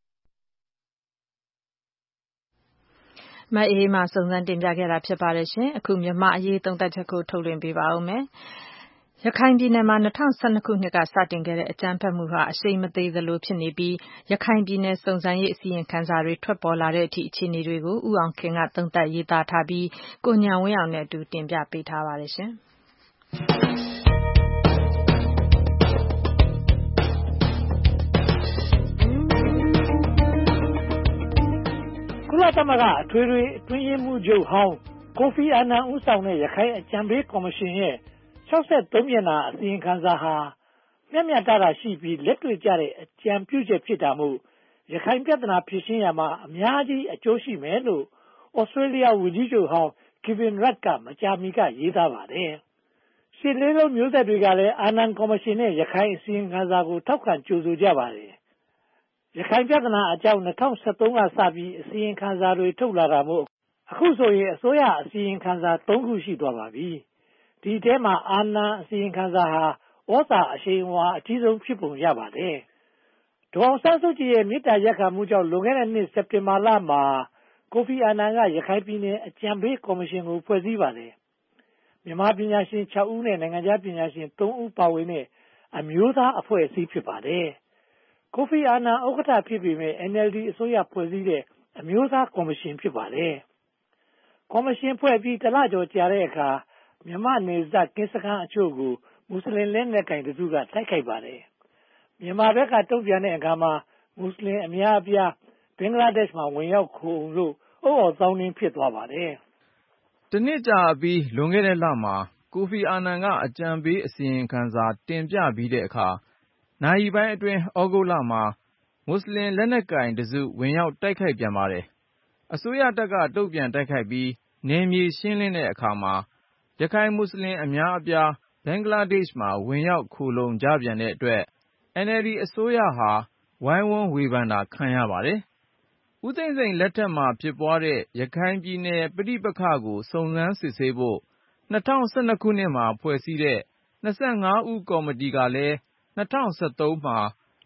မအေးမာစုံစမ်းတင်ပြခဲ့တာဖြစ်ပါတယ်ရှင်အခုမြန်မာအရေးသုံးသပ်ချက်ကိုထုတ်လွှင့်ပေးပါဦးမယ်ရခိုင်ပြည်နယ်မှာ2012ခုနှစ်ကစတင်ခဲ့တဲ့အကြမ်းဖက်မှုဟာအရှိန်မသေးသလိုဖြစ်နေပြီးရခိုင်ပြည်နယ်စုံစမ်းရေးအစီရင်ခံစာတွေထွက်ပေါ်လာတဲ့အထိအခြေအနေတွေကိုဦးအောင်ခင်ကသုံးသပ်ရေးသားထားပြီးကိုဉာဏ်ဝင်းအောင်နဲ့အတူတင်ပြပေးထားပါတယ်ရှင်ကုလသမဂ္ဂအထွေထွေအတွင်းရေးမှူးချုပ်ဟောင်းကိုဖီအာနန်ဦးဆောင်တဲ့ရခိုင်အကြံပေးကော်မရှင်ရဲ့63 မျက်နှာအစီရင်ခံစာဟာမျှမျှတတရှိပြီးလက်တွေ့ကျတဲ့အကြံပြုချက်ဖြစ်တာမို့ရခိုင်ပြဿနာဖြေရှင်းရမှာအများကြီးအကျိုးရှိမယ်လို့ဩစတြေးလျဝန်ကြီးချုပ်ဟောင်း Kevin Rudd ကမကြာမီကရေးသားပါတယ်။ရှစ်လေးလုံးမျိုးဆက်တွေကလည်းအာနန်ကော်မရှင်နဲ့ရခိုင်အစီရင်ခံစာကိုထောက်ခံကြိုဆိုကြပါတယ်။ရခိုင်ပြဿနာအကြောင်း2013ကစပြီးအစီရင်ခံစာတွေထုတ်လာတာမို့အခုဆိုရင်အစိုးရအစီရင်ခံစာ3ခုရှိသွားပါပြီ။ဒီထဲမှာအာနန်အစီရင်ခံစာဟာဩဇာအရှိန်အဝါအကြီးဆုံးဖြစ်ပုံရပါတယ်။ဒေါ်အောင်ဆန်းစုကြည်ရဲ့မေတ္တာရပ်ခံမှုကြောင့်လွန်ခဲ့တဲ့နှစ်စက်တင်ဘာလမှာကိုဖီအာနန်ကရခိုင်ပြည်နယ်အကြံပေးကော်မရှင်ကိုဖွဲ့စည်းပါတယ်။မြန်မာပညာရှင်6ဦးနဲ့နိုင်ငံခြားပညာရှင်3ဦးပါဝင်တဲ့အမျိုးသားအဖွဲ့အစည်းဖြစ်ပါတယ်။ကိုဖီအာနန်ဥက္ကဋ္ဌဖြစ်ပေမဲ့ NLD အစိုးရဖွဲ့စည်းတဲ့အမျိုးသားကော်မရှင်ဖြစ်ပါတယ်။ကော်မရှင်ဖွဲ့ပြီးတလကျော်ကြာတဲ့အခါမြန်မာနယ်စပ်ကင်းစခန်းအချို့ကိုမွတ်စလင်လက်နက်ကိုင်တစုကတိုက်ခိုက်ပါတယ်။မြန်မာဘက်ကတုံ့ပြန်တဲ့အခါမှာမွတ်စလင်အများအပြားဘင်္ဂလားဒေ့ရှ်မှာဝင်ရောက်ခိုးလို့အုတ်အော်သောင်းနှင်းဖြစ်သွားပါတယ်။တနှစ်ကြာပြီးလွန်ခဲ့တဲ့လမှာကိုဖီအာနန်ကအကြံပေးအစီရင်ခံစာတင်ပြပြီးတဲ့အခါနာရီပိုင်းအတွင်းဩဂုတ်လမှာမွတ်စလင်လက်နက်ကိုင်တစုဝင်ရောက်တိုက်ခိုက်ပြန်ပါတယ်။အစိုးရတပ်ကတုံ့ပြန်တိုက်ခိုက်ပြီးနယ်မြေရှင်းလင်းတဲ့အခါမှာရခိုင်မွတ်စလင်အများအပြားဘင်္ဂလားဒေ့ရှ်မှာဝင်ရောက်ခိုလှုံကြပြန်တဲ့အတွက် NLD အစိုးရဟာဝိုင်းဝန်းဝေဖန်တာခံရပါတယ်။ဦးသိန်းစိန်လက်ထက်မှာဖြစ်ပွားတဲ့ရခိုင်ပြည်နယ်ပဋိပက္ခကိုစုံစမ်းစစ်ဆေးဖို့2012ခုနှစ်မှာဖွဲ့စည်းတဲ့25ဦးကော်မတီကလည်း2013မှာ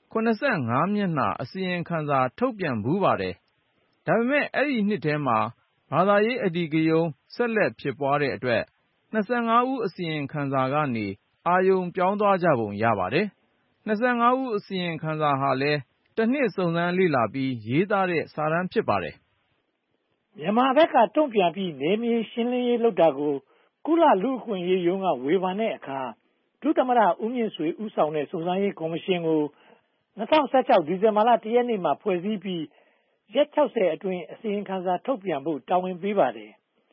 85မျက်နှာအစီရင်ခံစာထုတ်ပြန်ဘူးပါတယ်။ဒါပေမဲ့အဲ့ဒီနှစ်ထဲမှာဘာသာရေးအဓိကရုဏ်းဆက်လက်ဖြစ်ပွားတဲ့အတွက်25ဦးအစီရင်ခံစာကနေအာရုံပြောင်းသွားကြပုံရပါတယ်။25ဦးအစီရင်ခံစာဟာလည်းတစ်နှစ်စုံစမ်းလေ့လာပြီးရေးသားတဲ့စာတမ်းဖြစ်ပါတယ်။မြန်မာဘက်ကတုံ့ပြန်ပြီးနယ်မြေရှင်းလင်းရေးလုပ်တာကိုကုလလူ့အခွင့်အရေးရုံးကဝေဖန်တဲ့အခါဒုသမ္မတဦးမြင့်ဆွေဦးဆောင်တဲ့စုံစမ်းရေးကော်မရှင်ကို2016ဒီဇင်ဘာလ1ရက်နေ့မှာဖွဲ့စည်းပြီးရက်60အတွင်းအစီရင်ခံစာထုတ်ပြန်ဖို့တာဝန်ပေးပါတယ်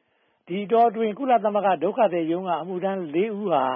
ဒီတော့တွင်ကုလသမဂ္ဂဒုက္ခသည်ရုံးကအမှုထမ်း4ဦးဟာ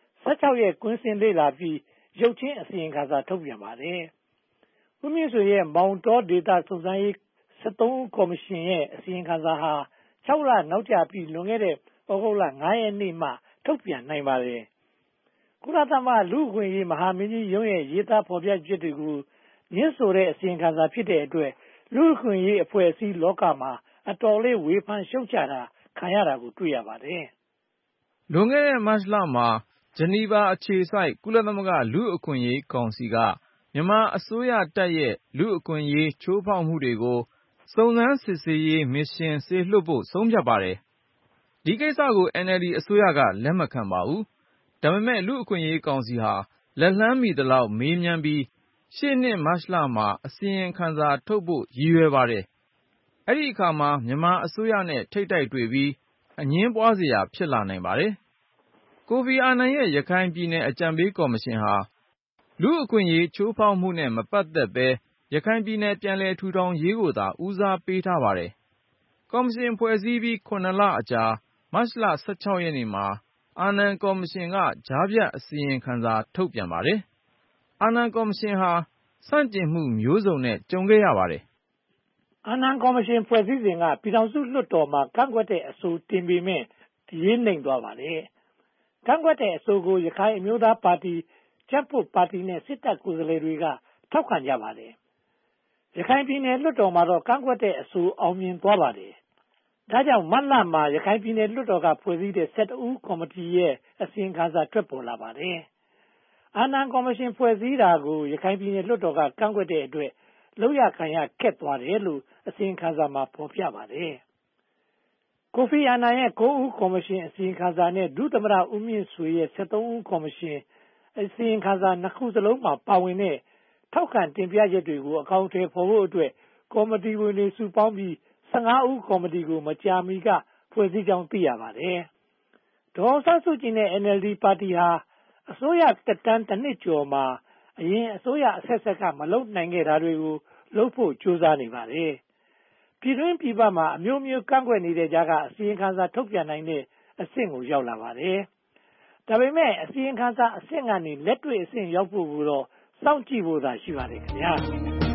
16ရက်ကွင်းဆင်းလေ့လာပြီးရုပ်ချင်းအစီရင်ခံစာထုတ်ပြန်ပါတယ်။ဦးမြင့်ဆွေရဲ့မောင်တောဒေတာစုံစမ်းရေး73ကော်မရှင်ရဲ့အစီရင်ခံစာဟာ6လနောက်ကျပြီးလွန်ခဲ့တဲ့ဩဂုတ်လ9ရက်နေ့မှထုတ်ပြန်နိုင်ပါတယ်။ကုလသမဂ္ဂလူ့အခွင့်အရေးမဟာမင်းကြီးရုံးရဲ့ရေးသားဖော်ပြချက်တွေကိုညှင်းဆိုတဲ့အစီရင်ခံစာဖြစ်တဲ့အတွက်လူ့အခွင့်အရေးအဖွဲ့အစည်းလောကမှာအတော်လေးဝေဖန်ရှုတ်ချတာခံရတာကိုတွေ့ရပါတယ်။လွန်ခဲ့တဲ့မတ်လမှာဂျနီဗာအခြေစိုက်ကုလသမဂ္ဂလူ့အခွင့်အရေးကောင်စီကမြန်မာအစိုးရတပ်ရဲ့လူ့အခွင့်အရေးချိုးဖောက်မှုတွေကိုစုံစမ်းစစ်ဆေးရေးမစ်ရှင်စေလွှတ်ဖို့ဆုံးဖြတ်ပါတယ်။ဒီကိစ္စကို NLD အစိုးရကလက်မခံပါဘူး။ဒါပေမဲ့လူ့အခွင့်အရေးကောင်စီဟာလက်လှမ်းမီသလောက်မေးမြန်းပြီးရှေ့နှစ်မတ်လမှာအစီရင်ခံစာထုတ်ဖို့ရည်ရွယ်ပါတယ်။အဲဒီအခါမှာမြန်မာအစိုးရနဲ့ထိပ်တိုက်တွေ့ပြီးအငြင်းပွားစရာဖြစ်လာနိုင်ပါတယ်။ကိုဖီအာနန်ရဲ့ရခိုင်ပြည်နယ်အကြံပေးကော်မရှင်ဟာလူ့အခွင့်အရေးချိုးဖောက်မှုနဲ့မပတ်သက်ဘဲရခိုင်ပြည်နယ်ပြန်လည်ထူထောင်ရေးကိုသာဦးစားပေးထားပါတယ်။ကော်မရှင်ဖွဲ့စည်းပြီး9လအကြာမတ်လ16ရက်နေ့မှာအာနန်ကော်မရှင်ကကြားဖြတ်အစီရင်ခံစာထုတ်ပြန်ပါတယ်။အာနန်ကော်မရှင်ဟာဆန့်ကျင်မှုမျိုးစုံနဲ့ကြုံခဲ့ရပါတယ်။အာနန်ကော်မရှင်ဖွဲ့စည်းစဉ်ကပြည်ထောင်စုလွှတ်တော်မှာကန့်ကွက်တဲ့အဆိုတင်ပေမဲ့ရေးနှိမ်သွားပါတယ်။ကန့်ကွက်တဲ့အဆိုကိုရခိုင်အမျိုးသားပါတီကြက်ဖို့ပါတီနဲ့စစ်တပ်ကိုယ်စားလှယ်တွေကထောက်ခံကြပါတယ်။ရခိုင်ပြည်နယ်လွှတ်တော်မှာတော့ကန့်ကွက်တဲ့အဆိုအောင်မြင်သွားပါတယ်။ဒါကြောင့်မတ်လမှာရခိုင်ပြည်နယ်လွှတ်တော်ကဖွဲ့စည်းတဲ့12ဦးကော်မတီရဲ့အစီရင်ခံစာထွက်ပေါ်လာပါတယ်။အာနန်ကော်မရှင်ဖွဲ့စည်းတာကိုရခိုင်ပြည်နယ်လွှတ်တော်ကကန့်ကွက်တဲ့အတွက်လောက်ရခံရခက်သွားတယ်လို့အစီရင်ခံစာမှာဖော်ပြပါတယ်။ကိုဖီအာနန်ရဲ့9ဦးကော်မရှင်အစီရင်ခံစာနဲ့ဒုသမ္မတဦးမြင့်ဆွေရဲ့73ဦးကော်မရှင်အစီရင်ခံစာနှစ်ခုစလုံးမှာပါဝင်တဲ့ထောက်ခံတင်ပြချက်တွေကိုအကောင့်ထဲပေါ်ဖို့အတွက်ကော်မတီဝင်တွေစုပေါင်းပြီး15ဦးကော်မတီကိုမကြာမီကဖွဲ့စည်းကြောင်းသိရပါတယ်။ဒေါ်အောင်ဆန်းစုကြည်နဲ့ NLD ပါတီဟာအစိုးရတက်တန်းတစ်နှစ်ကျော်မှာအရင်အစိုးရအဆက်ဆက်ကမလုပ်နိုင်ခဲ့တာတွေကိုလုပ်ဖို့ကြိုးစားနေပါတယ်။ပြည်တွင်းပြည်ပမှာအမျိုးမျိုးကန့်ကွက်နေတဲ့ကြားကအစီရင်ခံစာထုတ်ပြန်နိုင်တဲ့အဆင့်ကိုရောက်လာပါတယ်။ဒါပေမဲ့အစီရင်ခံစာအဆင့်ကနေလက်တွေ့အဆင့်ရောက်ဖို့ကိုတော့စောင့်ကြည့်ဖို့သာရှိပါတယ်ခင်ဗျာ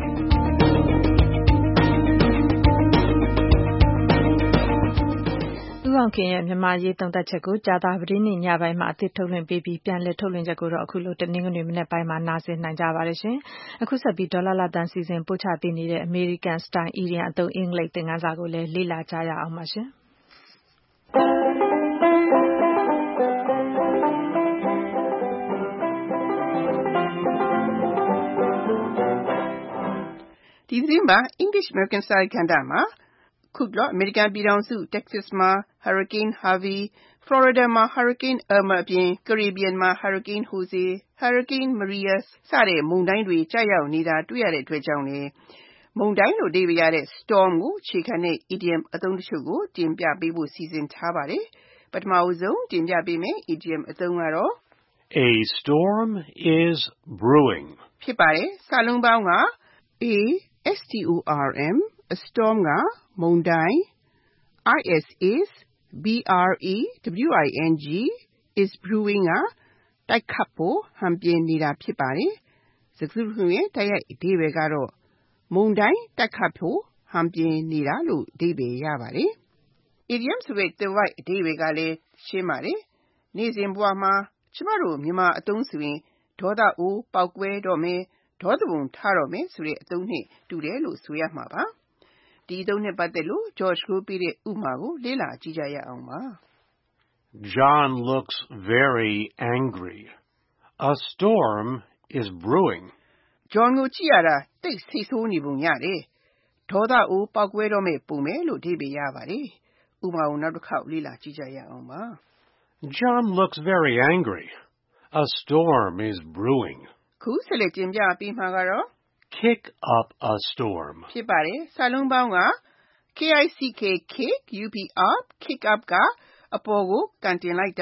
ဦးအောင်ခင်ရဲ့မြန်မာရေးသုံးသပ်ချက်ကိုကြာသပတေးနေ့ညပိုင်းမှာအသစ်ထုတ်လွှင့်ပေးပြီးပြန်လည်ထုတ်လွှင့်ချက်ကိုတော့အခုလိုတနင်္ဂနွေမနက်ပိုင်းမှာနားဆင်နိုင်ကြပါတယ်ရှင်။အခုဆက်ပြီးဒေါ်လာတန်စီစဉ်ပို့ချပေးနေတဲ့အမေရိကန်စတိုင်အီဒီယန်အသုံးအင်္ဂလိပ်သင်ခန်းစာကိုလည်းလေ့လာကြရအောင်ပါရှင်။ဒီသတင်းမှာ English American Style ကဏ္ဍမှာခုတော့ American ပြည်ထောင်စု Texas မှာ Hurricane Harvey, Florida မှာ Hurricane Irma အပြင် Caribbean မှာ Hurricane Jose, Hurricane Maria စတဲ့မုန်တိုင်းတွေကျရောက်နေတာတွေ့ရတဲ့အတွက်ကြောင့်လေမုန်တိုင်းလို့အဓိပ္ပာယ်ရတဲ့ storm ကိုအခြေခံတဲ့ idiom အသုံးတချို့ကိုတင်ပြပေးဖို့စီစဉ်ထားပါတယ်။ပထမဆုံးတင်ပြပေးမယ့် idiom အသုံးကတော့ A storm is brewing ဖြစ်ပါတယ်။စာလုံးပေါင်းက A storm ကမုန်တိုင်း is is brewing ကတိုက်ခတ်ဖို့ဟန်ပြင်နေတာဖြစ်ပါတယ်။စကားစုရဲ့တိုက်ရိုက်အဓိပ္ပာယ်ကတော့မုန်တိုင်းတိုက်ခတ်ဖို့ဟန်ပြင်နေတာလို့အဓိပ္ပာယ်ရပါတယ်။ Idiom ဆိုတဲ့သွယ်ဝိုက်အဓိပ္ပာယ်ကလည်းရှင်းပါတယ်။နေ့စဉ်ဘဝမှာကျမတို့မြန်မာအသုံးဆိုရင်ဒေါသအိုးပေါက်ကွဲတော့မယ်ဒေါသပုံထတော့မယ်ဆိုတဲ့အသုံးနဲ့တူတယ်လို့ဆိုရမှာပါ။ဒီအသုံးနဲ့ပတ်သက်လို့ George ကိုပြတဲ့ဥပမာကိုလေ့လာကြည့်ကြရအောင်ပါ။ John looks very angry. A storm is brewing. John ကိုကြည့်ရတာတိတ်ဆိတ်ဆိုးနေပုံရတယ်။ဒေါသအိုးပေါက်ကွဲတော့မယ်ပုံမယ်လို့အဓိပ္ပာယ်ရပါတယ်။ဥပမာကိုနောက်တစ်ခေါက်လေ့လာကြည့်ကြရအောင်ပါ။ John looks very angry. A storm is brewing. ခုဆက်လက်တင်ပြပေးမှာကတော့ Kick up a storm ဖြစ်ပါတယ်။စာလုံးပေါင်းက kick kick up ကအပေါ်ကိုကန်တင်လိုက်တာ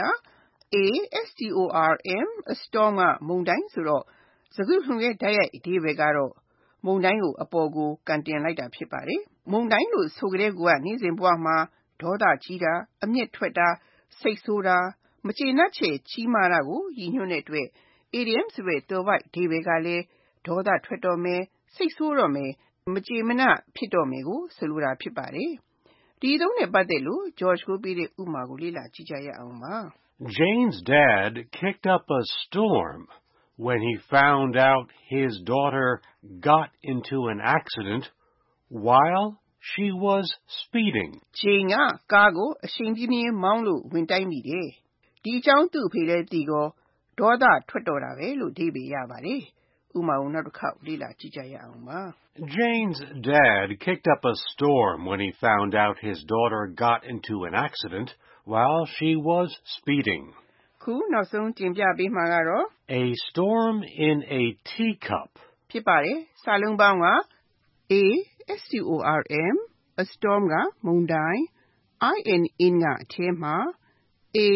a storm ကမုန်တိုင်းဆိုတော့စကားစုရဲ့တိုက်ရိုက်အဓိပ္ပာယ်ကတော့မုန်တိုင်းကိုအပေါ်ကိုကန်တင်လိုက်တာဖြစ်ပါတယ်။မုန်တိုင်းလို့ဆိုကြတဲ့ကနေ့စဉ်ဘဝမှာဒေါသကြီးတာအမျက်ထွက်တာစိတ်ဆိုးတာမကျေနပ်ချက်ကြီးမားတာကိုရည်ညွှန်းတဲ့အတွက် idiom ဆိုတဲ့သွယ်ဝိုက်အဓိပ္ပာယ်ကလည်းဒေါသထွက်တော့မယ်စိတ်ဆိုးတော့မယ်မကျေမနပ်ဖြစ်တော့မယ်ကိုဆိုလိုတာဖြစ်ပါတယ်ဒီအသုံးနဲ့ပတ်သက်လို့ George ကိုပေးတဲ့ဥပမာကိုလေ့လာကြည့်ကြရအောင်ပါ Jane's dad kicked up a storm when he found out his daughter got into an accident while she was speeding. Jane ကကားကိုအရှိန်ပြင်းပြင်းမောင်းလို့ဝင်တိုက်မိတယ်ဒီအကြောင်းသူ့အဖေလည်းသိကောဒေါသထွက်တော့တာပဲလို့အဓိပ္ပာယ်ရပါတယ်ဥပမာကိုနောက်တစ်ခေါက်လေ့လာကြည့်ကြရအောင်ပါ Jane's dad kicked up a storm when he found out his daughter got into an accident while she was speeding. ခုနောက်ဆုံးတင်ပြပေးမှာကတော့ A storm in a teacup. ဖြစ်ပါတယ်စာလုံးပေါင်းက A storm a storm ကမုန်တိုင်း in ကအထဲမှာ a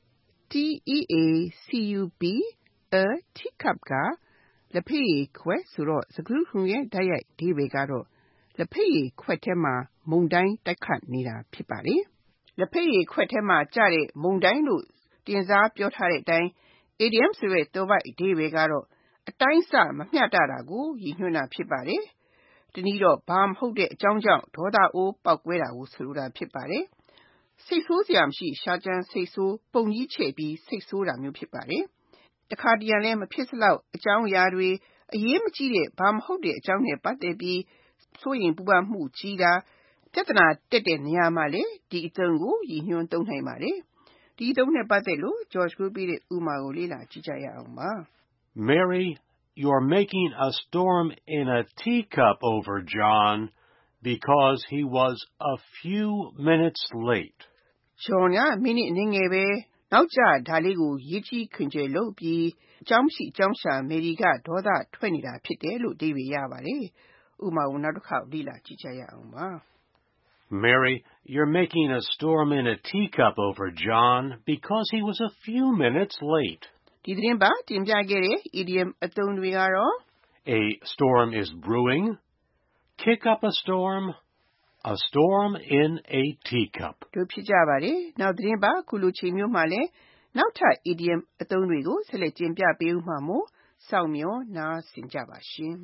teacup a teacup ကလက်ဖက်ရည်ခွက်ဆိုတော့စကားစုရဲ့တိုက်ရိုက်အဓိပ္ပာယ်ကတော့လက်ဖက်ရည်ခွက်ထဲမှာမုန်တိုင်းတိုက်ခတ်နေတာဖြစ်ပါတယ်လက်ဖက်ရည်ခွက်ထဲမှာကျတဲ့မုန်တိုင်းလို့တင်စားပြောထားတဲ့အတိုင်း idiom ဆိုတဲ့သွယ်ဝိုက်အဓိပ္ပာယ်ကတော့အတိုင်းအဆမမျှတတာကိုရည်ညွှန်းတာဖြစ်ပါတယ်တနည်းတော့ဘာမဟုတ်တဲ့အကြောင်းကြောင့်ဒေါသအိုးပေါက်ကွဲတာကိုဆိုလိုတာဖြစ်ပါတယ်စိတ်ဆိုးစရာမရှိရှာကြံစိတ်ဆိုးပုံကြီးချဲ့ပြီးစိတ်ဆိုးတာမျိုးဖြစ်ပါတယ်တခါတရံလည်းမဖြစ်စလောက်အကြောင်းအရာတွေအရေးမကြီးတဲ့ဘာမဟုတ်တဲ့အကြောင်းနဲ့ပတ်သက်ပြီးစိုးရင်ပူပန်မှုကြီးတာပြဿနာတက်တဲ့နေရာမှာလေဒီအသုံးကိုရည်ညွှန်းသုံးနိုင်ပါတယ်ဒီအသုံးနဲ့ပတ်သက်လို့ George ကိုပေးတဲ့ဥပမာကိုလေ့လာကြည့်ကြရအောင်ပါ Mary, you're making a storm in a teacup over John because he was a few minutes late. John ကမိနစ်အနည်းငယ်ပဲနောက်ကျဒါလေးကိုရေးကြီးခွင်ကျယ်လုပ်ပြီးအကြောင်းရှိအကြောင်းရှာမေရီကဒေါသထွက်နေတာဖြစ်တယ်လို့အဓိပ္ပာယ်ရပါတယ်ဥပမာကိုနောက်တစ်ခေါက်လေ့လာကြည့်ကြရအောင်ပါ Mary, you're making a storm in a teacup over John because he was a few minutes late. ဒီသတင်းပါတင်ပြခဲ့တဲ့ idiom အသုံးတွေကတော့ A storm is brewing, kick up a storm in a teacup. တို့ဖြစ်ကြပါတယ်နောက်သတင်းပါခုလိုချိန်မျိုးမှာလည်းနောက်ထပ် idiom အသုံးတွေကိုဆက်လက်တင်ပြပေးဦးမှာမို့စောင့်မျှော်နားဆင်ကြပါရှင်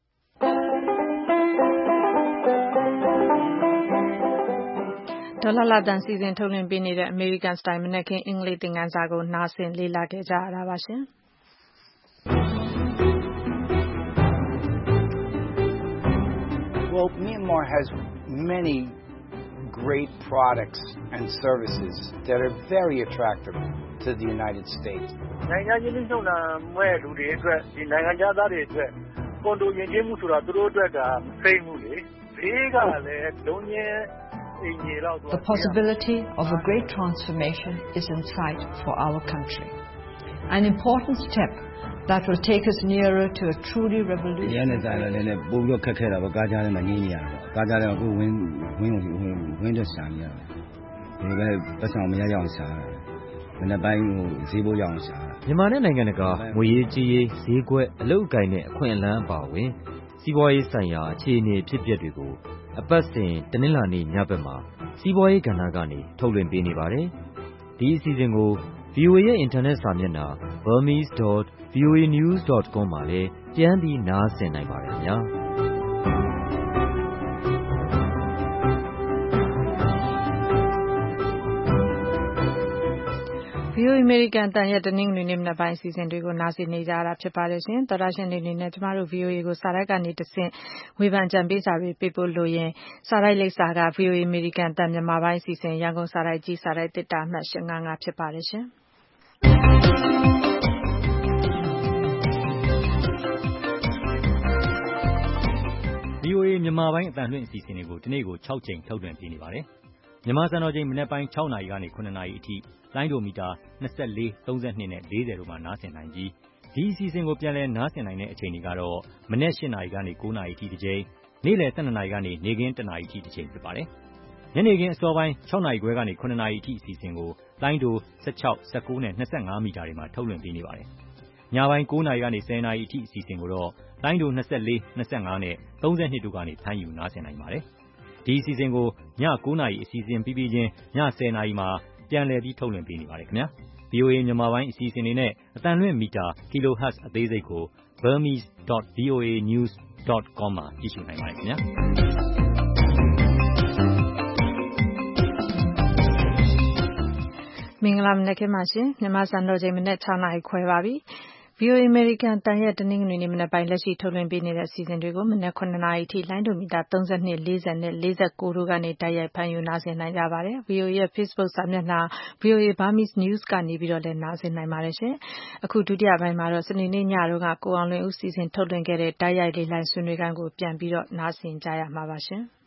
ဒေါ်လာလာတန်စီစဉ်ထုတ်လွှင့်ပေးနေတဲ့ American Style မနက်ခင်းအင်္ဂလိပ်သင်ခန်းစာကိုနားဆင်လေ့လာခဲ့ကြရတာပါရှင် Well, Myanmar has many great products and services that are very attractive to the United States. နိုင်ငံချင်းလုံခြုံမဲ့လူတွေအတွက်ဒီနိုင်ငံသားတွေအတွက်ကွန်ဒိုယဉ်ကျေးမှုဆိုတာသူတို့အတွက်ကမစိမ့်ဘူးလေဘေးကလည်းလုံးချင်း The possibility of a great transformation is in sight for our country. An important step that will take us nearer to a truly revolutionary. Myanmar နဲ့နိုင်ငံတကာငွေရေးကြေးရေးဈေးကွက်အလုပ်အကိုင်နဲ့အခွင့်အလမ်းအပါအဝင်စီးပွားရေးဆိုင်ရာအခြေအနေဖြစ်ပျက်တွေကိုအပတ်စဉ်တနင်္လာနေ့ညဘက်မှာစီးပွားရေးကဏ္ဍကနေထုတ်လွှင့်ပေးနေပါတယ်။ဒီအစီအစဉ်ကို VOA ရဲ့အင်တာနက်စာမျက်နှာ burmese.voanews.com မှာလည်းပြန်ပြီးနားဆင်နိုင်ပါတယ်ခင်ဗျာ။ VOA American တန်ရဲ့တနင်္ဂနွေနေ့မနက်ပိုင်းအစီအစဉ်တွေကိုနားဆင်နေကြတာဖြစ်ပါတယ်ရှင်။သောတာရှင်တွေအနေနဲ့ကျမတို့ VOA ကိုစာတိုက်ကနေတဆင့်ဝေဖန်ကြံပေးစာတွေပေးပို့လို့ရင်စာတိုက်လိပ်စာက VOA American တန်မြန်မာပိုင်းအစီအစဉ်ရန်ကုန်စာတိုက်ကြီးစာတိုက်တစ်တာမှတ်855ဖြစ်ပါတယ်ရှင်။ VOA မြန်မာပိုင်းအသံလွှင့်အစီအစဉ်တွေကိုဒီနေ့ကို6ချိန်ထုတ်လွှင့်ပေးနေပါတယ်။မြန်မာစံတော်ချိန်မနက်ပိုင်း6နာရီကနေ9နာရီအထိလိုင်းဒိုမီတာ24 32နဲ့40တို့မှာနားဆင်နိုင်ပြီးဒီအစီအစဉ်ကိုပြန်လည်နားဆင်နိုင်တဲ့အချိန်တွေကတော့မနက်8နာရီကနေ9နာရီအထိတစ်ချိန်နေ့လယ်12နာရီကနေနေ့ခင်း1နာရီအထိတစ်ချိန်ဖြစ်ပါတယ်။ညနေခင်းအစောပိုင်း6နာရီခွဲကနေ9နာရီအထိအစီအစဉ်ကိုလိုင်းဒို16 19နဲ့25မီတာတွေမှာထုတ်လွှင့်ပေးနေပါတယ်။ညပိုင်း9နာရီကနေ10နာရီအထိအစီအစဉ်ကိုတော့လိုင်းဒို24 25နဲ့32တို့ကနေဖမ်းယူနားဆင်နိုင်ပါတယ်။ဒီအစီအစဉ်ကိုည 9 နာရီအစီအစဉ်ပြီးပြီးချင်းည 10 နာရီမှာပြန်လည်ပြီးထုတ်လွှင့်ပေးနေပါတယ်ခင်ဗျာ။ VOA မြန်မာပိုင်းအစီအစဉ်တွေနဲ့အသံလွှင့်မီတာ kilohertz အသေးစိတ်ကို burmese.voanews.com မှာကြည့်ရှုနိုင်ပါတယ်ခင်ဗျာ။မင်္ဂလာမနက်ခင်းပါရှင်။မြန်မာစံတော်ချိန်မနက် 6 နာရီခွဲပါပြီ။ VOA အမေရိကန်အသံရဲ့တနင်္ဂနွေနေ့မနက်ပိုင်းလက်ရှိထုတ်လွှင့်ပေးနေတဲ့အစီအစဉ်တွေကိုမနက် 9 နာရီထိလိုင်းဒိုမီတာ 32, 40 နဲ့ 49 တို့ကနေတိုက်ရိုက်ဖမ်းယူနားဆင်နိုင်ကြပါတယ်။ VOA ရဲ့ Facebook စာမျက်နှာ VOA Burmese News ကနေပြီးတော့လည်းနားဆင်နိုင်ပါတယ်ရှင်။အခုဒုတိယပိုင်းမှာတော့စနေနေ့ညတုန်းကကိုအောင်လွင်ဦးစီစဉ်ထုတ်လွှင့်ခဲ့တဲ့တိုက်ရိုက်လေ့လာဆွေးနွေးခန်းကိုပြန်ပြီးတော့နားဆင်ကြရမှာပါရှင်။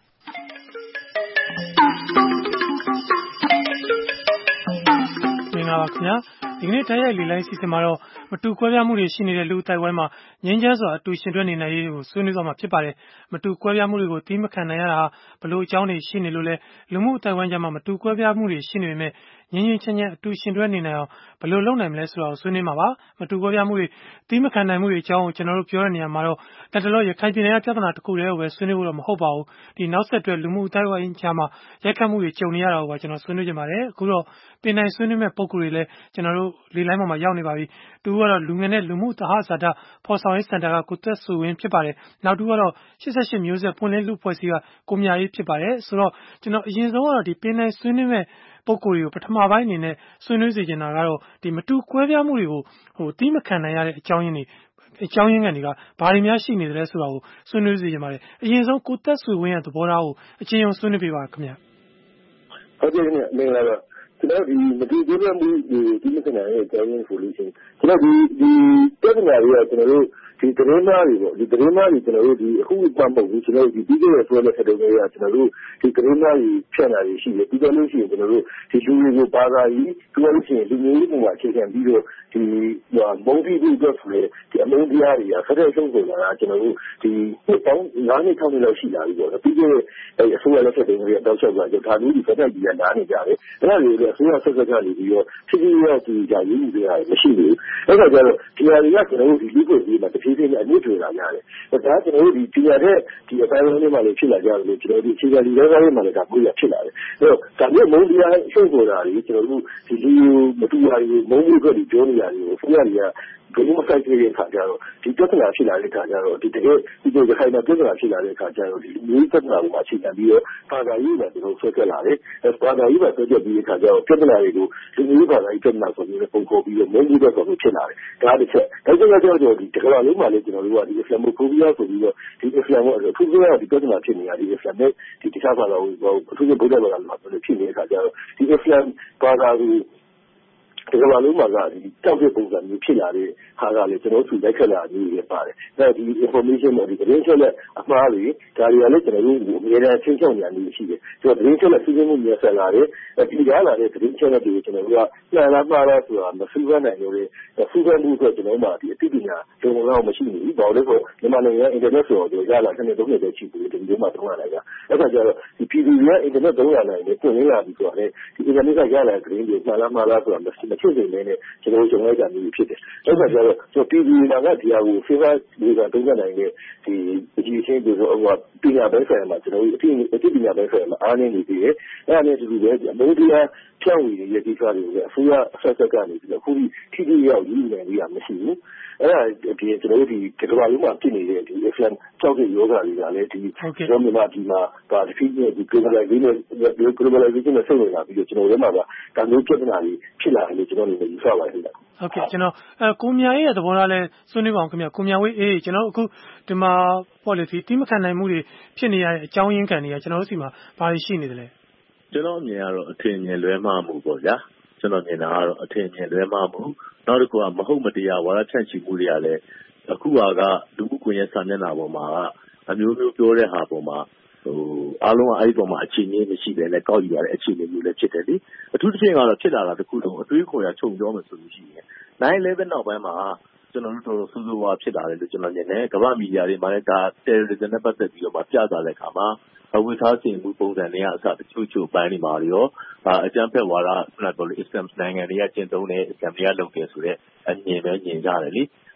မင်္ဂလာပါခင်ဗျာဒီကနေ့တိုက်ရိုက်လေ့လာစီစဉ်မှာတော့မတူကွဲပြားမှုတွေရှိနေတဲ့လူ့အသိုက်အဝိုင်းမှာငြိမ်းချမ်းစွာအတူရှင်တွဲနေနိုင်ရေးကိုဆွေးနွေးသွားမှာဖြစ်ပါတယ်မတူကွဲပြားမှုတွေကိုသီးမခံနိုင်ရတာဘလို့အကြောင်းတွေရှိနေလို့လဲလူမှုအသိုက်အဝိုင်းကြားမှာမတူကွဲပြားမှုတွေရှိနေပေမဲ့ငြိမ်းငြိမ်းချမ်းချမ်းအတူရှင်တွဲနေနိုင်အောင်ဘလို့လုပ်နိုင်မလဲဆိုတာကိုဆွေးနွေးမှာပါမတူကွဲပြားမှုတွေသီးမခံနိုင်မှုတွေအကြောင်းကိုကျွန်တော်တို့ပြောတဲ့နေရာမှာတော့တတလို့ရခိုင်ပြည်နယ်ကပြဿနာတစ်ခုတည်းကိုပဲဆွေးနွေးဖို့တော့မဟုတ်ပါဘူးဒီနောက်ဆက်တွဲလူမှုအသိုက်အဝိုင်းကြားမှာရိုက်ခတ်မှုတွေကြုံနေရတာကိုပါကျွန်တော်ဆွေးနွေးကြပါတယ်အခုတော့ပင်နိုင်ဆွေးနွေးမဲ့ပုံကိုယ်တွေလည်းကျွန်တော်တို့လေလိုင်းပေါ်မှာရောက်နေပါပြီတူကတော့လူငယ်နဲ့လူမှုသဟဇာတဖော်ဆောင်ရေးစင်တာကကိုသက်ဆွေဝင်းဖြစ်ပါတယ်နောက်တူကတော့88မျိုးဆက်ပွင့်လင်းလူဖွဲ့စည်းကကိုမြရေးဖြစ်ပါတယ်ဆိုတော့ကျွန်တော်အရင်ဆုံးကတော့ဒီပင်နိုင်ဆွေးနွေးမဲ့ပုံကိုယ်တွေကိုပထမပိုင်းအနေနဲ့ဆွေးနွေးစေချင်တာကတော့ဒီမတူကွဲပြားမှုတွေကိုသီးမခံနိုင်ရတဲ့အကြောင်းရင်းတွေကဘာတွေများရှိနေသလဲဆိုတာကိုဆွေးနွေးစေချင်ပါတယ်အရင်ဆုံးကိုသက်ဆွေဝင်းရဲ့သဘောထားကိုအချင်းချင်းဆွေးနွေးပေးပါခင်ဗျာဟုတ်ကဲ့ခင်ဗျမင်္ဂလာပါကျွန်တော်ဒီမတူကွဲပြားမှုဒီမခံနိုင်တဲ့အကြောင်းရင်းဆိုလို့ရှိရင်ကျွန်တော်ဒီပြဿနာတွေကကျွန်တော်တို့ဒီသတင်းမားတွေပေါ့ဒီသတင်းမားတွေကျွန်တော်တို့ဒီအခုမှမဟုတ်ဘူးကျွန်တော်တို့ဒီပြီးခဲ့တဲ့ဆွဲလက်ထက်တုန်းကကျွန်တော်တို့ဒီသတင်းမားတွေဖြန့်တာတွေရှိတယ်ပြီးတော့လို့ရှိရင်ကျွန်တော်တို့ဒီလူတွေကိုဘာသာကြီးပြီးတော့လို့ရှိရင်လူမျိုးရေးပုံမှာအခြေခံပြီးတော့ဒီမုံပြီးပြီးတော့ဆိုလေဒီအမုန်းတရားတွေကဆက်တဲ့ဆုံးဆိုတာကကျွန်တော်တို့ဒီနှစ်ပေါင်း9နှစ်6နှစ်လောက်ရှိလာပြီပေါ့ပြီးခဲ့တဲ့အစိုးရလက်ထက်တုန်းကတောက်လျှောက်ကဒါမျိုးဒီဖက်ကြီးကနားနေကြတယ်အဲ့ဒါတွေလည်းအစိုးရဆက်ဆက်ကနေပြီးတော့ဖြစ်ဖြစ်ရဒီကြရေးမှုတွေကမရှိဘူးအဲ့ဒါကြတော့ဒီဟာတွေကကျွန်တော်တို့ဒီလူ့ကိုယ်ကြီးမှာတဖြည်းဖြည်းနဲ့အမြင့်ထွေလာကြတယ်ဒါကျွန်တော်တို့ဒီပညာတဲ့ဒီအပိုင်းလေးမှာလည်းဖြစ်လာကြတယ်လို့ကျွန်တော်တို့အခြေခံဒီလောကလေးမှာလည်းဒါမျိုးရဖြစ်လာတယ်အဲ့တော့ဒါမျိုးမုန်းတရားရှုပ်ပေါ်တာတွေကျွန်တော်တို့ဒီလူမတူတာတွေမုန်းမှုတွေပြောနေရတယ်ကိုဆိုရတွေကဘယ်လိုမှစိုက်ကြည့်တဲ့အခါကျတော့ဒီပြဿနာဖြစ်လာတဲ့အခါကျတော့ဒီတကယ်ဒီလိုခိုင်မာပြဿနာဖြစ်လာတဲ့အခါကျတော့ဒီမျိုးပြဿနာကိုမှအခြေခံပြီးတော့ဘာသာရေးပဲကျွန်တော်ဆွဲခဲ့လာတယ်ဘာသာရေးပဲဆွဲခဲ့ပြီးတဲ့အခါကျတော့ပြဿနာတွေကိုလူမျိုးဘာသာရေးပြဿနာဆိုပြီးတော့ပုံဖော်ပြီးတော့မုန်းမှုတွေဆိုပြီးဖြစ်လာတယ်ဒါတစ်ချက်ဒါကြောင့်ဒီတကယ်လုံးမှာလည်းကျွန်တော်တို့ကဒီအစ္စလာမိုဖိုဘီယာဆိုပြီးတော့ဒီအစ္စလာမ်ကိုအထူးသဖြင့်ဒီပြဿနာဖြစ်နေတာဒီအစ္စလာမ်နဲ့ဒီတခြားဘာသာကိုအထူးသဖြင့်ဗုဒ္ဓဘာသာမှာဖြစ်နေတဲ့အခါကျတော့ဒီအစ္စလာမ်ဘာသာကိုဒီကမ္ဘာလုံးမှာကဒီတောက်တဲ့ပုံစံမျိုးဖြစ်လာတဲ့ဟာကလည်းကျွန်တော်တို့လိုက်ခက်လာနေရပါတယ်။ဒါဒီ information တွေဒီသတင်းချက်လက်အမှားတွေဒါတွေကလည်းကျွန်တော်တို့အများအားချင်းချောင်းညာနေရှိတယ်။ဆိုတော့သတင်းချက်လက်စီးပွားမှုများဆက်လာတယ်။ဒီကားလာတဲ့သတင်းချက်လက်တွေကိုကျွန်တော်တို့ကနှံလာမှားလားဆိုတာမစူးစမ်းနိုင်လို့လေစူးစမ်းမှုအတွက်ကျွန်တော်တို့ဒီအသိပညာလုံလောက်မရှိဘူး။ဘာလို့လဲဆိုတော့မြန်မာနိုင်ငံအင်တာနက်ဆိုတော့ရလာတဲ့3နှစ်ပဲရှိဘူးဒီလိုမှသုံးရလိုက်တာ။အဲ့ဒါကြတော့ဒီ PDF ကအင်တာနက်သုံးရနိုင်တယ်တွင်ရလာပြီဆိုတော့ဒီအင်တာနက်ကရလာတဲ့သတင်းတွေမှန်လားမှားလားဆိုတာဖြစ်နေတယ်နဲ့ကျွန်တော်တို့လိုက်တာမျိုးဖြစ်တယ်။အဲ့ဒါကြတော့ကျွန်တော်ပြည်သူတွေကဒီဟာကို favor တွေကသုံးသပ်နိုင်တဲ့ဒီအကြီးအကျယ်တွေဆိုတော့ပညာပိုင်းဆိုင်ရာမှာကျွန်တော်တို့အသိပညာပိုင်းဆိုင်ရာမှာအားနည်းနေသေးတယ်။အဲ့ဒါနဲ့အတူတူပဲအမေရိကန်ဖြန့်ဝေတဲ့ဒီကားတွေကိုအစိုးရအဆက်ဆက်ကနေပြီးတော့အခုထိထိရောက်ရည်နေရမရှိဘူး။အဲ့ဒါဒီကျွန်တော်တို့ဒီကမ္ဘာလုံးမှာဖြစ်နေတဲ့ဒီ Islam ကြောက်တဲ့ယောဂတွေကလည်းဒီကျွန်တော်မြန်မာပြည်မှာဒါဒီ globalization နဲ့ဆက်ဝင်လာပြီးတော့ကျွန်တော်တို့မှာဒါမျိုးပြဿနာတွေဖြစ်လာတယ်ကျွန်တော်တို့ယူဆပါတယ်ခင်ဗျဟုတ်ကဲ့ကျွန်တော်ကိုမြရေးရဲ့သဘောထားလဲဆွေးနွေးပါအောင်ခင်ဗျကိုမြဝေးအေးကျွန်တော်အခုဒီမှာပေါ့လေဒီတိမခံနိုင်မှုတွေဖြစ်နေရတဲ့အကြောင်းရင်းခံတွေကကျွန်တော်တို့စီမှာဘာတွေရှိနေသလဲကျွန်တော်အမြင်ကတော့အထင်အမြင်လွဲမှားမှုပေါ့ဗျာကျွန်တော်မြင်တာကတော့အထင်အမြင်လွဲမှားမှုနောက်တစ်ခုကမဟုတ်မတရားဝါဒဖြန့်ချီမှုတွေကလည်းအခုကလူမှုကွန်ရက်စာမျက်နှာပေါ်မှာအမျိုးမျိုးပြောတဲ့ဟာပေါ်မှာအားလုံးကအဲ့ဒီပေါ်မှာအခြေအနေမရှိဘဲနဲ့ကောက်ယူရတဲ့အခြေအနေမျိုးလည်းဖြစ်တယ်လေအထူးသဖြင့်ကတော့ဖြစ်လာတာတစ်ခုလုံးအတွေးခေါ်ရခြုံပြောမယ်ဆိုလို့ရှိရင်9/11နောက်ပိုင်းမှာကျွန်တော်တို့တော်တော်ဆိုးဆိုးဝါးဖြစ်လာတယ်လို့ကျွန်တော်မြင်တယ်ကမ္ဘာမီဒီယာတွေမှာလည်းဒါ terrorism နဲ့ပတ်သက်ပြီးတော့ပြသတဲ့အခါမှာအဝိသားစီမှုပုံစံတွေကအစတချို့ပိုင်းတွေမှာရောအကြမ်းဖက်ဝါဒခုနကပြောလို့ Islam နိုင်ငံတွေကကျင့်သုံးတယ် Islam တွေကလုပ်တယ်ဆိုတော့အမြင်ပဲမြင်ကြတယ်လေ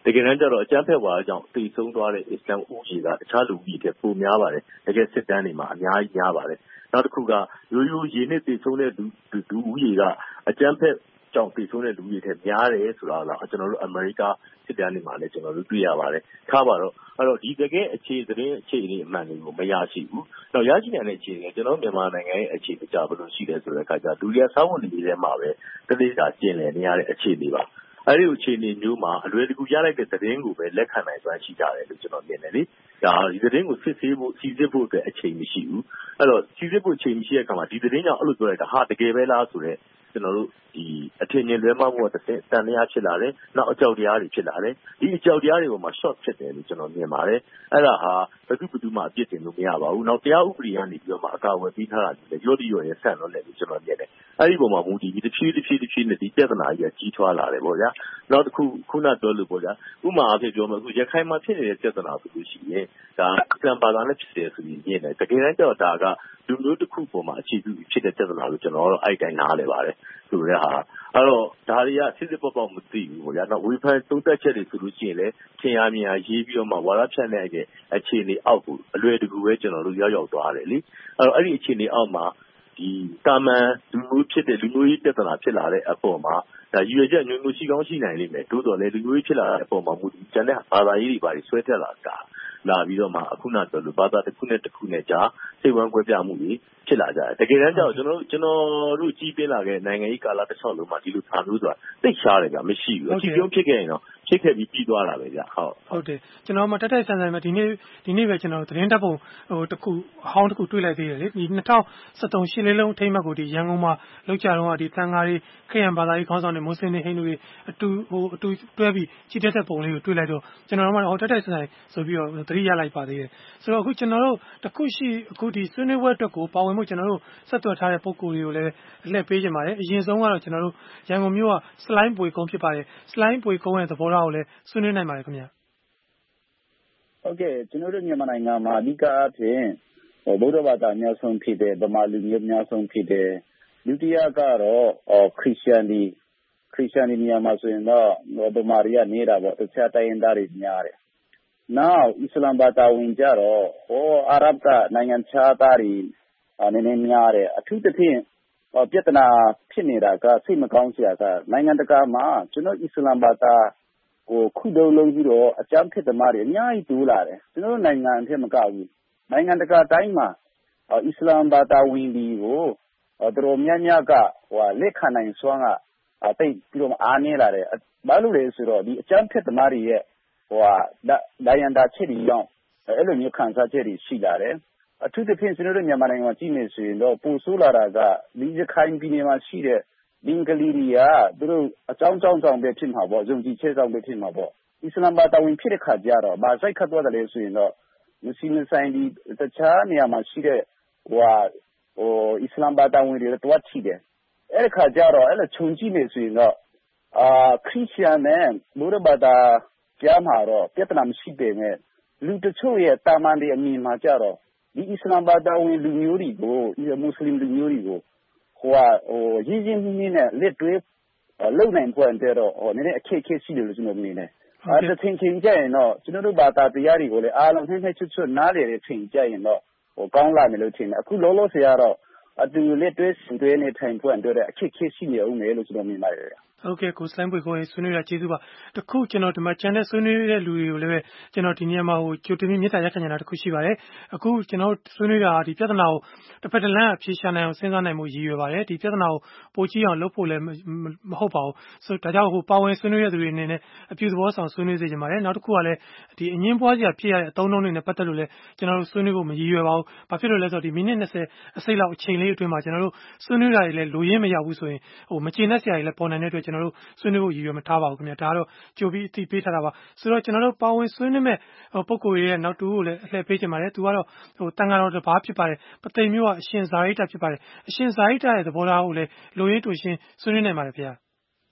တကယ်တမ်းကျတော့အကြမ်းဖက်ဝါဒကြောင့်တည်ဆုံးသွားတဲ့အစ္စလမ်ဦးရေကတခြားလူဦးရေတွေပိုများပါတယ်တကယ်စစ်တမ်းတွေမှာအများကြီးများပါတယ်နောက်တစ်ခုကရိုးရိုးရေနဲ့တည်ဆုံးတဲ့လူဦးရေကအကြမ်းဖက်ကြောင့်တည်ဆုံးတဲ့လူဦးရေတွေများတယ်ဆိုတာကကျွန်တော်တို့အမေရိကစစ်တမ်းတွေမှာလည်းကျွန်တော်တို့တွေ့ရပါတယ်ထားပါတော့အဲ့တော့ဒီတကယ်အခြေအနေအမှန်တွေကိုမရရှိဘူးတော့ရရှိနိုင်တဲ့အခြေအနေကျွန်တော်မြန်မာနိုင်ငံရဲ့အခြေအနေကြဘယ်လိုရှိလဲဆိုတဲ့အခါကျလူတွေကစောင့်ဝင်နေတဲ့မှာပဲတတိယကျင်လည်နေရတဲ့အခြေအနေပါအဲ့ဒီအခြေအနေမျိုးမှာအလွယ်တကူရလိုက်တဲ့သတင်းကိုပဲလက်ခံနိုင်စွမ်းရှိကြတယ်လို့ကျွန်တော်မြင်တယ်လေဒါဒီသတင်းကိုစစ်ဆေးဖို့စီစစ်ဖို့အတွက်အချိန်မရှိဘူးအဲ့တော့စီစစ်ဖို့အချိန်မရှိတဲ့အခါမှာဒီသတင်းကြောင့်အဲ့လိုပြောလိုက်တာဟာတကယ်ပဲလားဆိုတော့ကျွန်တော်တို့ဒီအထင်မြင်လွဲမှားမှုတစ်ဆင့်တန်တရားဖြစ်လာတယ်နောက်အကြောက်တရားတွေဖြစ်လာတယ်ဒီအကြောက်တရားတွေပေါ်မှာ short ဖြစ်တယ်လို့ကျွန်တော်မြင်ပါတယ်အဲ့ဒါဟာဘယ်သူမှအပြစ်တင်လို့မရပါဘူးနောက်တရားဥပဒေကနေပြီးတော့မှအကာအကွယ်ပေးထားတာလည်းရော့ရဲဆန့်လို့လည်းကျွန်တော်မြင်တယ်အဲ့ဒီပုံမှာမူတည်ပြီးတစ်ဖြည်းဖြည်းနဲ့ဒီပြဿနာကြီးကြီးထွားလာတယ်ပေါ့ဗျာနောက်တစ်ခုခုနပြောလို့ပေါ့ဗျာဥပမာအဖြစ်ပြောမယ်အခုရခိုင်မှာဖြစ်နေတဲ့ပြဿနာဆိုလို့ရှိရင်ဒါအံပါတာနဲ့ဖြစ်တယ်ဆိုပြီးမြင်တယ်တကယ်တမ်းကျတော့ဒါကလူမျိုးတစ်ခုပေါ်မှာအခြေပြုဖြစ်တဲ့ပြဿနာလို့ကျွန်တော်တို့အဲ့တိုင်းနားလည်ပါတယ်ဆိုတဲ့ဟာအဲ့တော့ဒါတွေကစစ်စစ်ပေါ့မသိဘူးပေါ့ဗျာနောက်ဝေဖန်သုံးသပ်ချက်တွေဆိုလို့ရှိရင်လည်းထင်ရမြင်ရရေးပြီးတော့မှဝါဒဖြန့်တဲ့အခြေအနေအောက်ကိုအလွယ်တကူပဲကျွန်တော်တို့ရောက်သွားတယ်လေအဲ့တော့အဲ့ဒီအခြေအနေအောက်မှာဒီတာမန်လူမျိုးဖြစ်တဲ့လူမျိုးရေးပြဿနာဖြစ်လာတဲ့အပေါ်မှာဒါရွေချက်မျိုးမျိုးရှိကောင်းရှိနိုင်လိမ့်မယ်တိုးတော်လည်းလူမျိုးရေးဖြစ်လာတဲ့အပေါ်မှာမူတည်ကျန်တဲ့ဘာသာရေးတွေပါဆွဲတက်လာပြီးတော့မှအခုနပြောလို့ဘာသာတစ်ခုနဲ့တစ်ခုနဲ့ကြားစိတ်ဝမ်းကွဲပြားမှုတွေဖြစ်လာကြတယ်တကယ်တမ်းကျတော့ကျွန်တော်တို့ကြီးပြင်းလာခဲ့နိုင်ငံရေးကာလတစ်လျှောက်လုံးမှာဒီလိုသာမျိုးဆိုတာသိရှားတယ်ဗျမရှိဘူးအကြည့်ပြုံးဖြစ်ခဲ့ရင်တော့ဖြစ်ခဲ့ပြီးပြီးသွားတာပဲဗျဟုတ်တယ်ကျွန်တော်မှတက်ဆန်ဆန်ပဲဒီနေ့ပဲကျွန်တော်သတင်းတပ်ပုံတစ်ခုအဟောင်းတစ်ခုတွေ့လိုက်သေးတယ်လေဒီ2013ရှစ်လေးလုံးအထိမ်းအမှတ်ကိုဒီရန်ကုန်မှာလောက်ကြတော့ဒီသံဃာတွေခရစ်ယာန်ဘာသာရေးခေါင်းဆောင်တွေမွတ်စလင်တွေဟိန္ဒူတွေအတူတွဲပြီးချီတက်တဲ့ပုံလေးကိုတွေ့လိုက်တော့ကျွန်တော်တို့မှတက်ဆန်ဆန်ဆိုပြီးတော့သတိရလိုက်ပါသေးတယ်ဆိုတော့အခုကျွန်တော်တို့အခုဒီဆွေးနွေးပွဲအတွက်ကိုပါဝင်မှုကျွန်တော်တို့ဆက်သွယ်ထားတဲ့ပုံကိုယ်တွေကိုလည်းလှည့်ပေးကြပါတယ်အရင်ဆုံးကတော့ကျွန်တော်တို့ရန်ကုန်မြို့ကစလိုင်းပွေကုန်းဖြစ်ပါတယ်စလိုင်းပွေကုန်းရဲ့သဘောထားကိုလည်းဆွေးနွေးနိုင်ပါတယ်ခင်ဗျာဟုတ်ကဲ့ကျွန်တော်တို့မြန်မာနိုင်ငံမှာအဓိကအဖြစ်ဗုဒ္ဓဘာသာအများဆုံးဖြစ်တဲ့ဗမာလူမျိုးအများဆုံးဖြစ်တဲ့ဒုတိယကတော့ခရစ်ယာန်နေရာမှာဆိုရင်တော့ဗမာတွေကနေတာပေါ့တခြားတိုင်းရင်းသားတွေများတယ်နောက်အစ္စလာမ်ဘာသာဝင်ကြတော့အာရဗ်ကနိုင်ငံခြားသားတွေနည်းနည်းများတယ်အထူးသဖြင့်ပြဿနာဖြစ်နေတာကစိတ်မကောင်းစရာကနိုင်ငံတကာမှာကျွန်တော်အစ္စလာမ်ဘာသာကိုခုတုံးလုံးပြီးတော့အကြမ်းဖက်သမားတွေအများကြီးတိုးလာတယ်ကျွန်တော်နိုင်ငံအထက်မကဘူးနိုင်ငံတကာတိုင်းမှာအစ္စလာမ်ဘာသာဝင်တွေကိုတော်များများကလက်ခံနိုင်စွမ်းကတိတ်ပြီးတော့အားနည်းလာတယ်ဘာလို့လဲဆိုတော့ဒီအကြမ်းဖက်သမားတွေရဲ့ဒါယန္တာချက်တွေကြောင့်အဲ့လိုမျိုးခံစားချက်တွေရှိလာတယ်အထူးသဖြင့်ကျွန်တော်တို့မြန်မာနိုင်ငံမှာကြည့်နေဆိုရင်တော့ပိုဆိုးလာတာကဒီရခိုင်ပြည်နယ်မှာရှိတဲ့ဘင်္ဂလီတွေကသူတို့အကြောင်းကြောင့်ပဲဖြစ်မှာပေါ့ယုံကြည်ချက်ကြောင့်ပဲဖြစ်မှာပေါ့အစ္စလာမ်ဘာသာဝင်ဖြစ်တဲ့ခါကျတော့ဗာစိုက်ခတ်သွားတယ်လေဆိုရင်တော့မွတ်စလင်ဆိုင်ဒီတခြားနေရာမှာရှိတဲ့အစ္စလာမ်ဘာသာဝင်တွေတော့ထိတယ်အဲ့ဒီခါကျတော့အဲ့လိုခြုံကြည့်နေဆိုရင်တော့ခရစ်ယာန်နဲ့ဗုဒ္ဓဘာသာကြားမှာတော့ပြဿနာမရှိပေမဲ့လူတချို့ရဲ့တာမန်တွေအမြင်မှာကြတော့ဒီအစ္စလာမ်ဘာသာဝင်လူမျိုးတွေကိုမွတ်စလင်လူမျိုးတွေကိုရင်းနှီးနဲ့လက်တွဲလုံနိုင်ဖွယ်တဲ့တော့နည်းနည်းအခက်အခဲရှိတယ်လို့ကျွန်တော်မြင်တယ်အဲ့ဒါသင်ချင်းကြရင်တော့ကျွန်တော်တို့ဘာသာတရားတွေကိုလည်းအားလုံးနှိမ့်နှိမ့်ချွတ်ချွတ်နားလည်တဲ့ထင်ကြရင်တော့ကောင်းလာမယ်လို့ထင်တယ်အခုလောလောဆယ်ကတော့အတူလက်တွဲဆင်တွဲနေထိုင်ဖွယ်တဲ့အခက်အခဲရှိနေအောင်မယ်လို့ကျွန်တော်မြင်ပါတယ်ဟုတ်ကဲ့ကိုစလိုင်းပွေကိုဆွေးနွေးတာကျေးဇူးပါတခုကျွန်တော်ဒီမှာချန်တဲ့ဆွေးနွေးတဲ့လူတွေကိုလည်းကျွန်တော်ဒီနေရာမှာကြိုတင်ပြီးမြစ်တာရက်ခံနေတာတခုရှိပါတယ်အခုကျွန်တော်ဆွေးနွေးတာဒီပြဿနာကိုတစ်ဖက်တစ်လမ်းအဖြေရှာနိုင်အောင်စဉ်းစားနိုင်မှုရည်ရွယ်ပါတယ်ဒီပြဿနာကိုပိုကြီးအောင်လုပ်ဖို့လည်းမဟုတ်ပါဘူးဆိုဒါကြောင့်ပါဝင်ဆွေးနွေးရတဲ့သူတွေအနေနဲ့အပြုသဘောဆောင်ဆွေးနွေးစေချင်ပါတယ်နောက်တစ်ခုကလည်းဒီအငင်းပွားစရာဖြစ်ရတဲ့အသုံးအနှုန်းတွေနဲ့ပတ်သက်လို့လည်းကျွန်တော်တို့ဆွေးနွေးဖို့မရည်ရွယ်ပါဘူးဘာဖြစ်လို့လဲဆိုတော့ဒီမိနစ်20အစိတ်လောက်အချိန်လေးအတွင်းမှာကျွန်တော်တို့ဆွေးနွေးတာတွေလည်းလိုရင်းမရောက်ဘူးဆိုရင်မကျေနပ်စရာတွေလည်းပေါ်နိုင်တဲ့အတွက်ကျွန်တော်တို့ဆွေးနွေးဖို့ရည်ရွယ်မထားပါဘူးခင်ဗျာဒါကတော့ကြိုပြီးအသိပေးထားတာပါဆိုတော့ကျွန်တော်တို့ပါဝင်ဆွေးနွေးမဲ့ပုဂ္ဂိုလ်ရဲ့နောက်တူကိုလည်းအလှည့်ပေးချင်ပါတယ်သူကတော့တန်ဃာတော်တစ်ပါးဖြစ်ပါတယ်ပသိမ်မြို့ကအရှင်ဇာရိတဖြစ်ပါတယ်အရှင်ဇာရိတရဲ့သဘောထားကိုလည်းလိုရင်းတူရှင်းဆွေးနွေးနိုင်ပါတယ်ဗျာ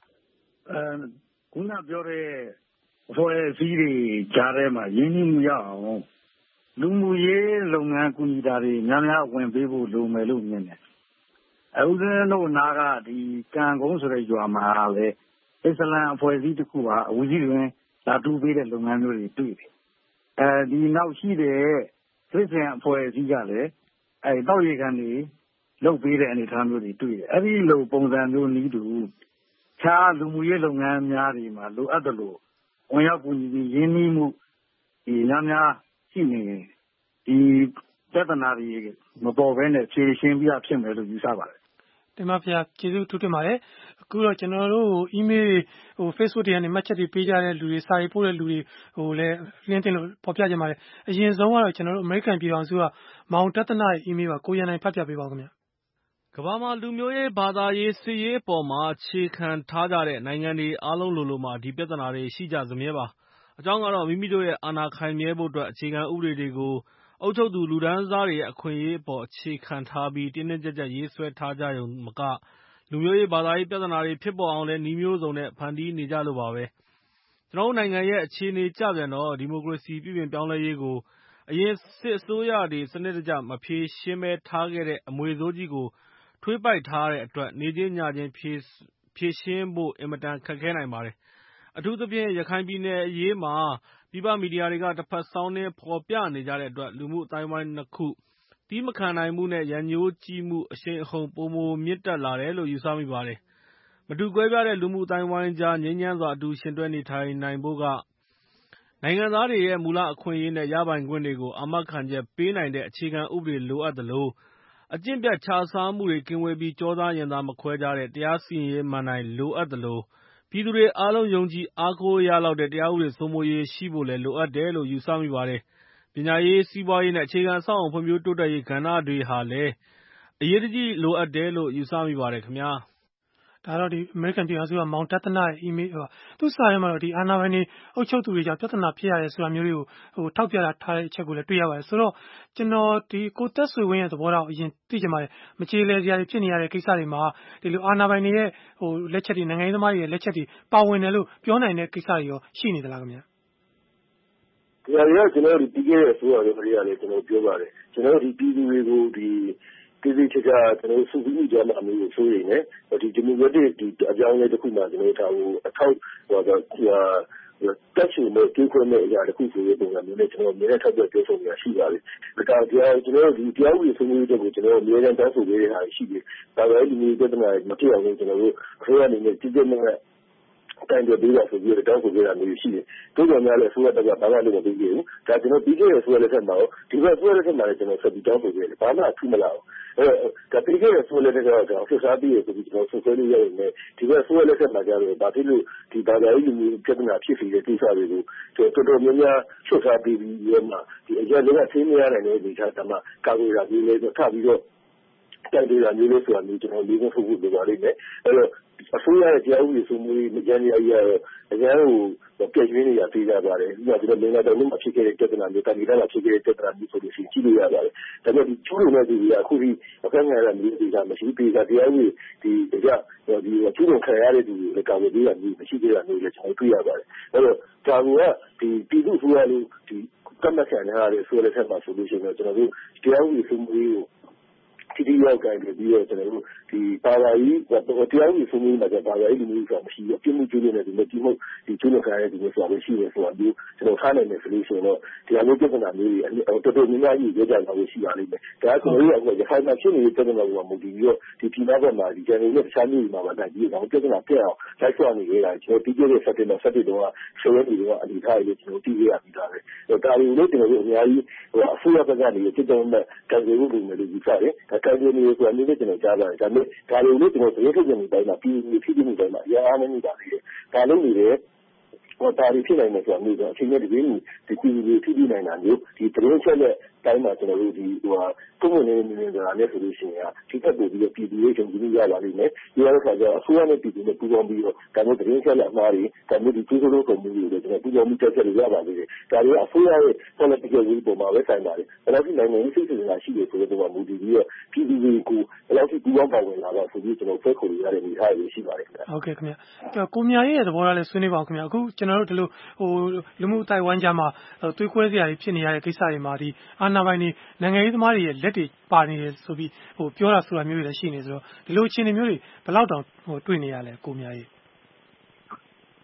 ခုနပြောတဲ့ဖွဲ့စည်းတွေကြားထဲမှာရင်းနှီးမှုရအောင်လူမှုရေးလုပ်ငန်းကူညီတာတွေများများဝင်ပေးဖို့လိုမယ်လို့မြင်တယ်ဦးဇင်းတို့နာကဒီကံကုန်းဆိုတဲ့ရွာမှာပဲအစ္စလမ်အဖွဲ့အစည်းတစ်ခုပါအဝကြီးတွင်တူးပေးတဲ့လုပ်ငန်းမျိုးတွေတွေ့တယ်။ဒီနောက်ရှိတဲ့ပြည်ပအဖွဲ့အစည်းကလည်းတောက်ရေကန်တွေလုပ်ပေးတဲ့အနေအထားမျိုးတွေတွေ့တယ်။အဲဒီလိုပုံစံမျိုးနည်းတူခြားလူမှုရေးလုပ်ငန်းများတွေမှာလိုအပ်သလိုဝင်ရောက်ကူညီပြီးရင်းနှီးမှုများရှိနေရင်ဒီပြဿနာတွေမပေါ်ဘဲနဲ့ဖြေရှင်းပြီးဖြစ်မယ်လို့ယူဆပါတယ်။တင်ပါဗျာကျေးဇူးထူးတင်ပါတယ်။အခုတော့ကျွန်တော်တို့အီးမေးလ်တွေFacebook တွေကနေမှတ်ချက်တွေပေးကြတဲ့လူတွေစာရေးပို့တဲ့လူတွေလည်းလင်းတင်လို့ပေါ်ပြကြပါတယ်။အရင်ဆုံးကတော့ကျွန်တော်တို့ American ပြည်ထောင်စုကမောင်တသနာရဲ့အီးမေးလ်ပါကိုရန်နိုင်ဖတ်ပြပေးပါဦးခင်ဗျာ။ကမ္ဘာမှာလူမျိုးရေးဘာသာရေးစစ်ရေးအပေါ်မှာအခြေခံထားကြတဲ့နိုင်ငံတွေအားလုံးလိုမှာဒီပြဿနာတွေရှိကြစမြဲပါ။အကြောင်းကတော့မိမိတို့ရဲ့အာဏာခိုင်မြဲဖို့အတွက်အခြေခံဥပဒေတွေကိုအုပ်ချုပ်သူလူတန်းစားတွေရဲ့အခွင့်အရေးအပေါ်အခြေခံထားပြီးတင်းတင်းကြပ်ကြပ်ရေးဆွဲထားကြရုံမကလူမျိုးရေးဘာသာရေးပြဿနာတွေဖြစ်ပေါ်အောင်လည်းနည်းမျိုးစုံနဲ့ဖန်တီးနေကြလို့ပါပဲ။ကျွန်တော်တို့နိုင်ငံရဲ့အခြေအနေကျပြန်တော့ဒီမိုကရေစီပြုပြင်ပြောင်းလဲရေးကိုအရင်စစ်အစိုးရတွေစနစ်တကျမဖြေရှင်းပဲထားခဲ့တဲ့အမွေဆိုးကြီးကိုထွေးပိုက်ထားတဲ့အတွက်နေချင်းညချင်းဖြေရှင်းဖို့အင်မတန်ခက်ခဲနိုင်ပါတယ်။အထူးသဖြင့်ရခိုင်ပြည်နယ်အရေးမှာပြည်ပမီဒီယာတွေကတစ်ဖက်စောင်းနှင်းဖော်ပြနေကြတဲ့အတွက်လူမှုအသိုင်းအဝိုင်းနှစ်ခုတီးမခံနိုင်မှုနဲ့ရန်ငြိုးကြီးမှုအရှိန်အဟုန်ပိုမိုမြင့်တက်လာတယ်လို့ယူဆမိပါတယ်။မတူကွဲပြားတဲ့လူမှုအသိုင်းအဝိုင်းကြားငြိမ်းချမ်းစွာအတူယှဉ်တွဲနေထိုင်နိုင်ဖို့ကနိုင်ငံသားတွေရဲ့မူလအခွင့်အရေးနဲ့ရပိုင်ခွင့်တွေကိုအာမခံချက်ပေးနိုင်တဲ့အခြေခံဥပဒေလိုအပ်သလိုအကျင့်ပျက်ခြစားမှုတွေကင်းဝေးပြီးကျောသားရင်သားမခွဲခြားတဲ့တရားစီရင်ရေးမဏ္ဍိုင်လိုအပ်သလိုပြည်သူတွေအားလုံးယုံကြည်အားကိုးရလောက်တဲ့တရားဥပဒေစိုးမိုးရေးရှိဖို့လည်းလိုအပ်တယ်လို့ယူဆမိပါတယ်။ပညာရေးစီးပွားရေးနဲ့အခြေခံအဆောက်အအုံဖွံ့ဖြိုးတိုးတက်ရေးကဏ္ဍတွေဟာလည်းအရေးတကြီးလိုအပ်တယ်လို့ယူဆမိပါတယ်ခင်ဗျာ။ဒါတော့ဒီအမေရိကန်ပြည်ထောင်စုကမောင်တသနာရဲ့အီးမေးလ်ပါသူစာထဲမှာတော့ဒီအာဏာပိုင်တွေအုပ်ချုပ်သူတွေကြောင့်ပြဿနာဖြစ်ရတယ်ဆိုတာမျိုးတွေကိုထောက်ပြထားတဲ့အချက်ကိုလည်းတွေ့ရပါတယ်ဆိုတော့ကျွန်တော်ဒီကိုသက်ဆွေဝင်းရဲ့သဘောထားကိုအရင်သိချင်ပါတယ်မကြေလည်စရာတွေဖြစ်နေရတဲ့ကိစ္စတွေမှာဒီလိုအာဏာပိုင်တွေရဲ့လက်ချက်တွေနိုင်ငံရေးသမားတွေရဲ့လက်ချက်တွေပါဝင်တယ်လို့ပြောနိုင်တဲ့ကိစ္စတွေရောရှိနေသလားခင်ဗျာဒီအရာကျွန်တော်တို့ပြီးခဲ့တဲ့အစိုးရတွေကလည်းကျွန်တော်ပြောပါတယ်ကျွန်တော်တို့ဒီပြည်သူတွေကိုဒီပြည်သူတွေကကျွန်တော်စုစည်းမှုကြမ်းအမျိုးကိုဆိုရင်လည်းဒီဒီမိုကရက်တစ်ဒီအကြောင်းလေးတစ်ခုမှကျွန်တော်ထားဖို့အထောက်တက်ချင်တဲ့ကြိုးခွင့်နဲ့အရာတစ်ခုဆိုတဲ့ပုံစံမျိုးနဲ့ကျွန်တော်အများနဲ့ထောက်ပြပြောဆိုနေတာရှိပါတယ်။ဒါကြောင့်ကျွန်တော်ဒီတရားဥပဒေစိုးမိုးရေးတွေကိုကျွန်တော်အများနဲ့တောင်းဆိုပေးနေတာရှိတယ်။ဒါပေမဲ့ဒီနေ့ပြဿနာမဖြစ်အောင်ကျွန်တော်တို့ခရိုးအနေနဲ့ကြည့်ကြမဲ့တိုင်တွေပေးရဆိုပြီးတောင်းဆိုပေးတာမျိုးရှိတယ်။တို့ကြောင့်လည်းအစိုးရတကဘာမှလုပ်မပေးဘူး။ဒါကျွန်တော်ပြီးခဲ့တဲ့အစိုးရလက်ထက်မှာဒီဘက်အစိုးရလက်ထက်မှာလည်းကျွန်တော်ဆက်ပြီးတောင်းဆိုပေးတယ်။ဘာမှထူးမလာဘူး။ဒါပြီးခဲ့တဲ့အစိုးရလက်ထက်ကတော့ဆက်စားပြီးဆိုပြီးကျွန်တော်ဆွဆွဲလို့ရရင်လည်းဒီဘက်အစိုးရလက်ထက်မှာကျတော့ဒါဖြစ်လို့ဒီဘာသာရေးလူမျိုးပြဿနာဖြစ်နေတဲ့ကိစ္စတွေကိုတော်တော်များများဆွစားပြီးပြီးရမှာဒီအရာတွေကသိနေရတဲ့အနေအထားကမှကာကွယ်တာမျိုးလေးတော့ထပြီးတော့တိုက်တွေ့တာမျိုးလေးဆိုတာမျိုးကျွန်တော်လေးဖို့ဖို့လိုပါလိမ့်မယ်။အဲ့တော့အစိုးရရဲ့တရားဥပဒေစိုးမိုးရေးကြမ်းရည်ရအကြမ်းကိုပြည့်ရင်းနေရသေးကြပါတယ်။ဒီကကျွန်တော်လည်းတော့မဖြစ်ခဲ့တဲ့ပြဿနာမျိုးတာဒီကဖြစ်ခဲ့တဲ့ပြဿနာမျိုးဆိုလို့ရှိရင်ကြည့်လို့ရပါတယ်။ဒါပေမဲ့ဒီကျူးလွန်တဲ့သူတွေကအခုဒီအခက်အခဲရမျိုးတွေကမရှိသေးတာတရားဥပဒေဒီဒီကျူးလွန်ခံရတဲ့သူတွေကာကွယ်ပေးတာမျိုးမရှိသေးတာမျိုးလည်းကျွန်တော်တွေ့ရပါတယ်။အဲ့တော့ဒါကဒီပြည်သူ့ဆိုရလို့ဒီကမ္ဘာ့ခံရတဲ့ဆိုရတဲ့ဆက်မှာဆိုလို့ရှိရင်ကျွန်တော်တို့တရားဥပဒေစိုးမိုးရေးကိုဒီရောက်ကြပြီးတော့ကျွန်တော်တို့ဒီပါလာကြီးတရားဥပဒေစိုးမိုးရေးမှာပါလာကြီးလူမျိုးဆိုတာမရှိဘူးပြမှုကျူးလွန်တဲ့ဒီမဲ့ဒီမှုဒီကျူးလွန်ခံရတဲ့ဒီမျိုးဆိုတာရှိတယ်ဆိုတာမျိုးကျွန်တော်ထားနိုင်တဲ့ solution တော့ဒီအမျိုးပြဿနာမျိုးတွေတော်တော်များများကြီးကြကြတာကိုရှိပါလိမ့်မယ်ဒါကကျွန်တော်တို့ကရခိုင်မှာဖြစ်နေတဲ့ပြဿနာကိုမူတည်ပြီးတော့ဒီပြည်နာဘက်မှာဒီကျန်နေတဲ့တခြားမျိုးတွေမှာပါနိုင်ပြီးတော့ပြဿနာပြတ်အောင်လိုက်ဆွနေရတာကျွန်တော်ပြီးခဲ့တဲ့17တုန်းကဆိုရဲတွေကအဒီထားရေးကျွန်တော်တည်ရပြီးသားပဲဒါတွေကိုလည်းကျွန်တော်တို့အများကြီးအစိုးရဘက်ကနေစစ်တုံးမဲ့ကံကြိုးလို့လည်းယူဆတယ်ကံကြိုးမျိုးဆိုတာမျိုးကျွန်တော်ကြားပါတယ်ဒါပေမဲ့ဒါတွေကိုလည်းကျွန်တော်သတင်းထုတ်ပြန်နေတိုင်းမှာပြည်သူဖြစ်မှုတိုင်းမှာအများအားနည်းနေတာလေဒါလုံးနေတယ်ဒါတွေဖြစ်နိုင်တယ်ဆိုတာမျိုးတော့အချိန်နဲ့တပြေးညီဒီပြည်သူတွေဖြစ်ပြီးနိုင်တာမျိုးဒီသတင်းချက်နဲ့တိုင်းမှာကျွန်တော်တို့ဒီပုံမှန်နေနေတာလည်းဆိုလို့ရှိရင်ဒီတက်ပို့ပြီးပြည်သူတွေကျွန်တော်ဒီရပါလိမ့်မယ်ဒီရတဲ့ခါကျအစိုးရနဲ့ပြည်သူနဲ့ပူးပေါင်းပြီးတော့ဒါမျိုးသတင်းချက်လက်အမှားတွေဒါမျိုးဒီကျိုးစိုးကုန်မှုတွေကျွန်တော်ပူးပေါင်းပြီးတက်ချက်ရပါလိမ့်မယ်ဒါတွေအစိုးရရဲ့ political will ပေါ်မှာပဲဆိုင်ပါတယ်ဒါတော့ဒီနိုင်ငံရေးစိတ်ဆန္ဒရှိတယ်ဆိုတော့မူတည်ပြီးတော့ပြည်သူတွေကိုဘယ်လောက်ထိပူးပေါင်းပါဝင်လာတော့ဆိုပြီးကျွန်တော်ဆွဲခေါ်ရတဲ့နေရာတွေရှိပါတယ်ခင်ဗျဟုတ်ကဲ့ခင်ဗျကိုမြရဲ့သဘောထားလည်းဆွေးနွေးပါအောင်ခင်ဗျအခုကျွန်တော်တို့ဒီလိုလူမှုတိုင်ဝမ်ကြားမှာသွေးခွဲစရာတွေဖြစ်နေရတဲ့ကိစ္စတွေမှာဒီအာဏာပိုင်တွေနိုင်ငံရေးသမားတွေရဲ့လက်တွေပါနေတယ်ဆိုပြီးပြောတာဆိုတာမျိုးတွေလည်းရှိနေဆိုတော့ဒီလိုအခြေအနေမျိုးတွေဘယ်လောက်တောင်တွေ့နေရလဲကိုမြရဲ့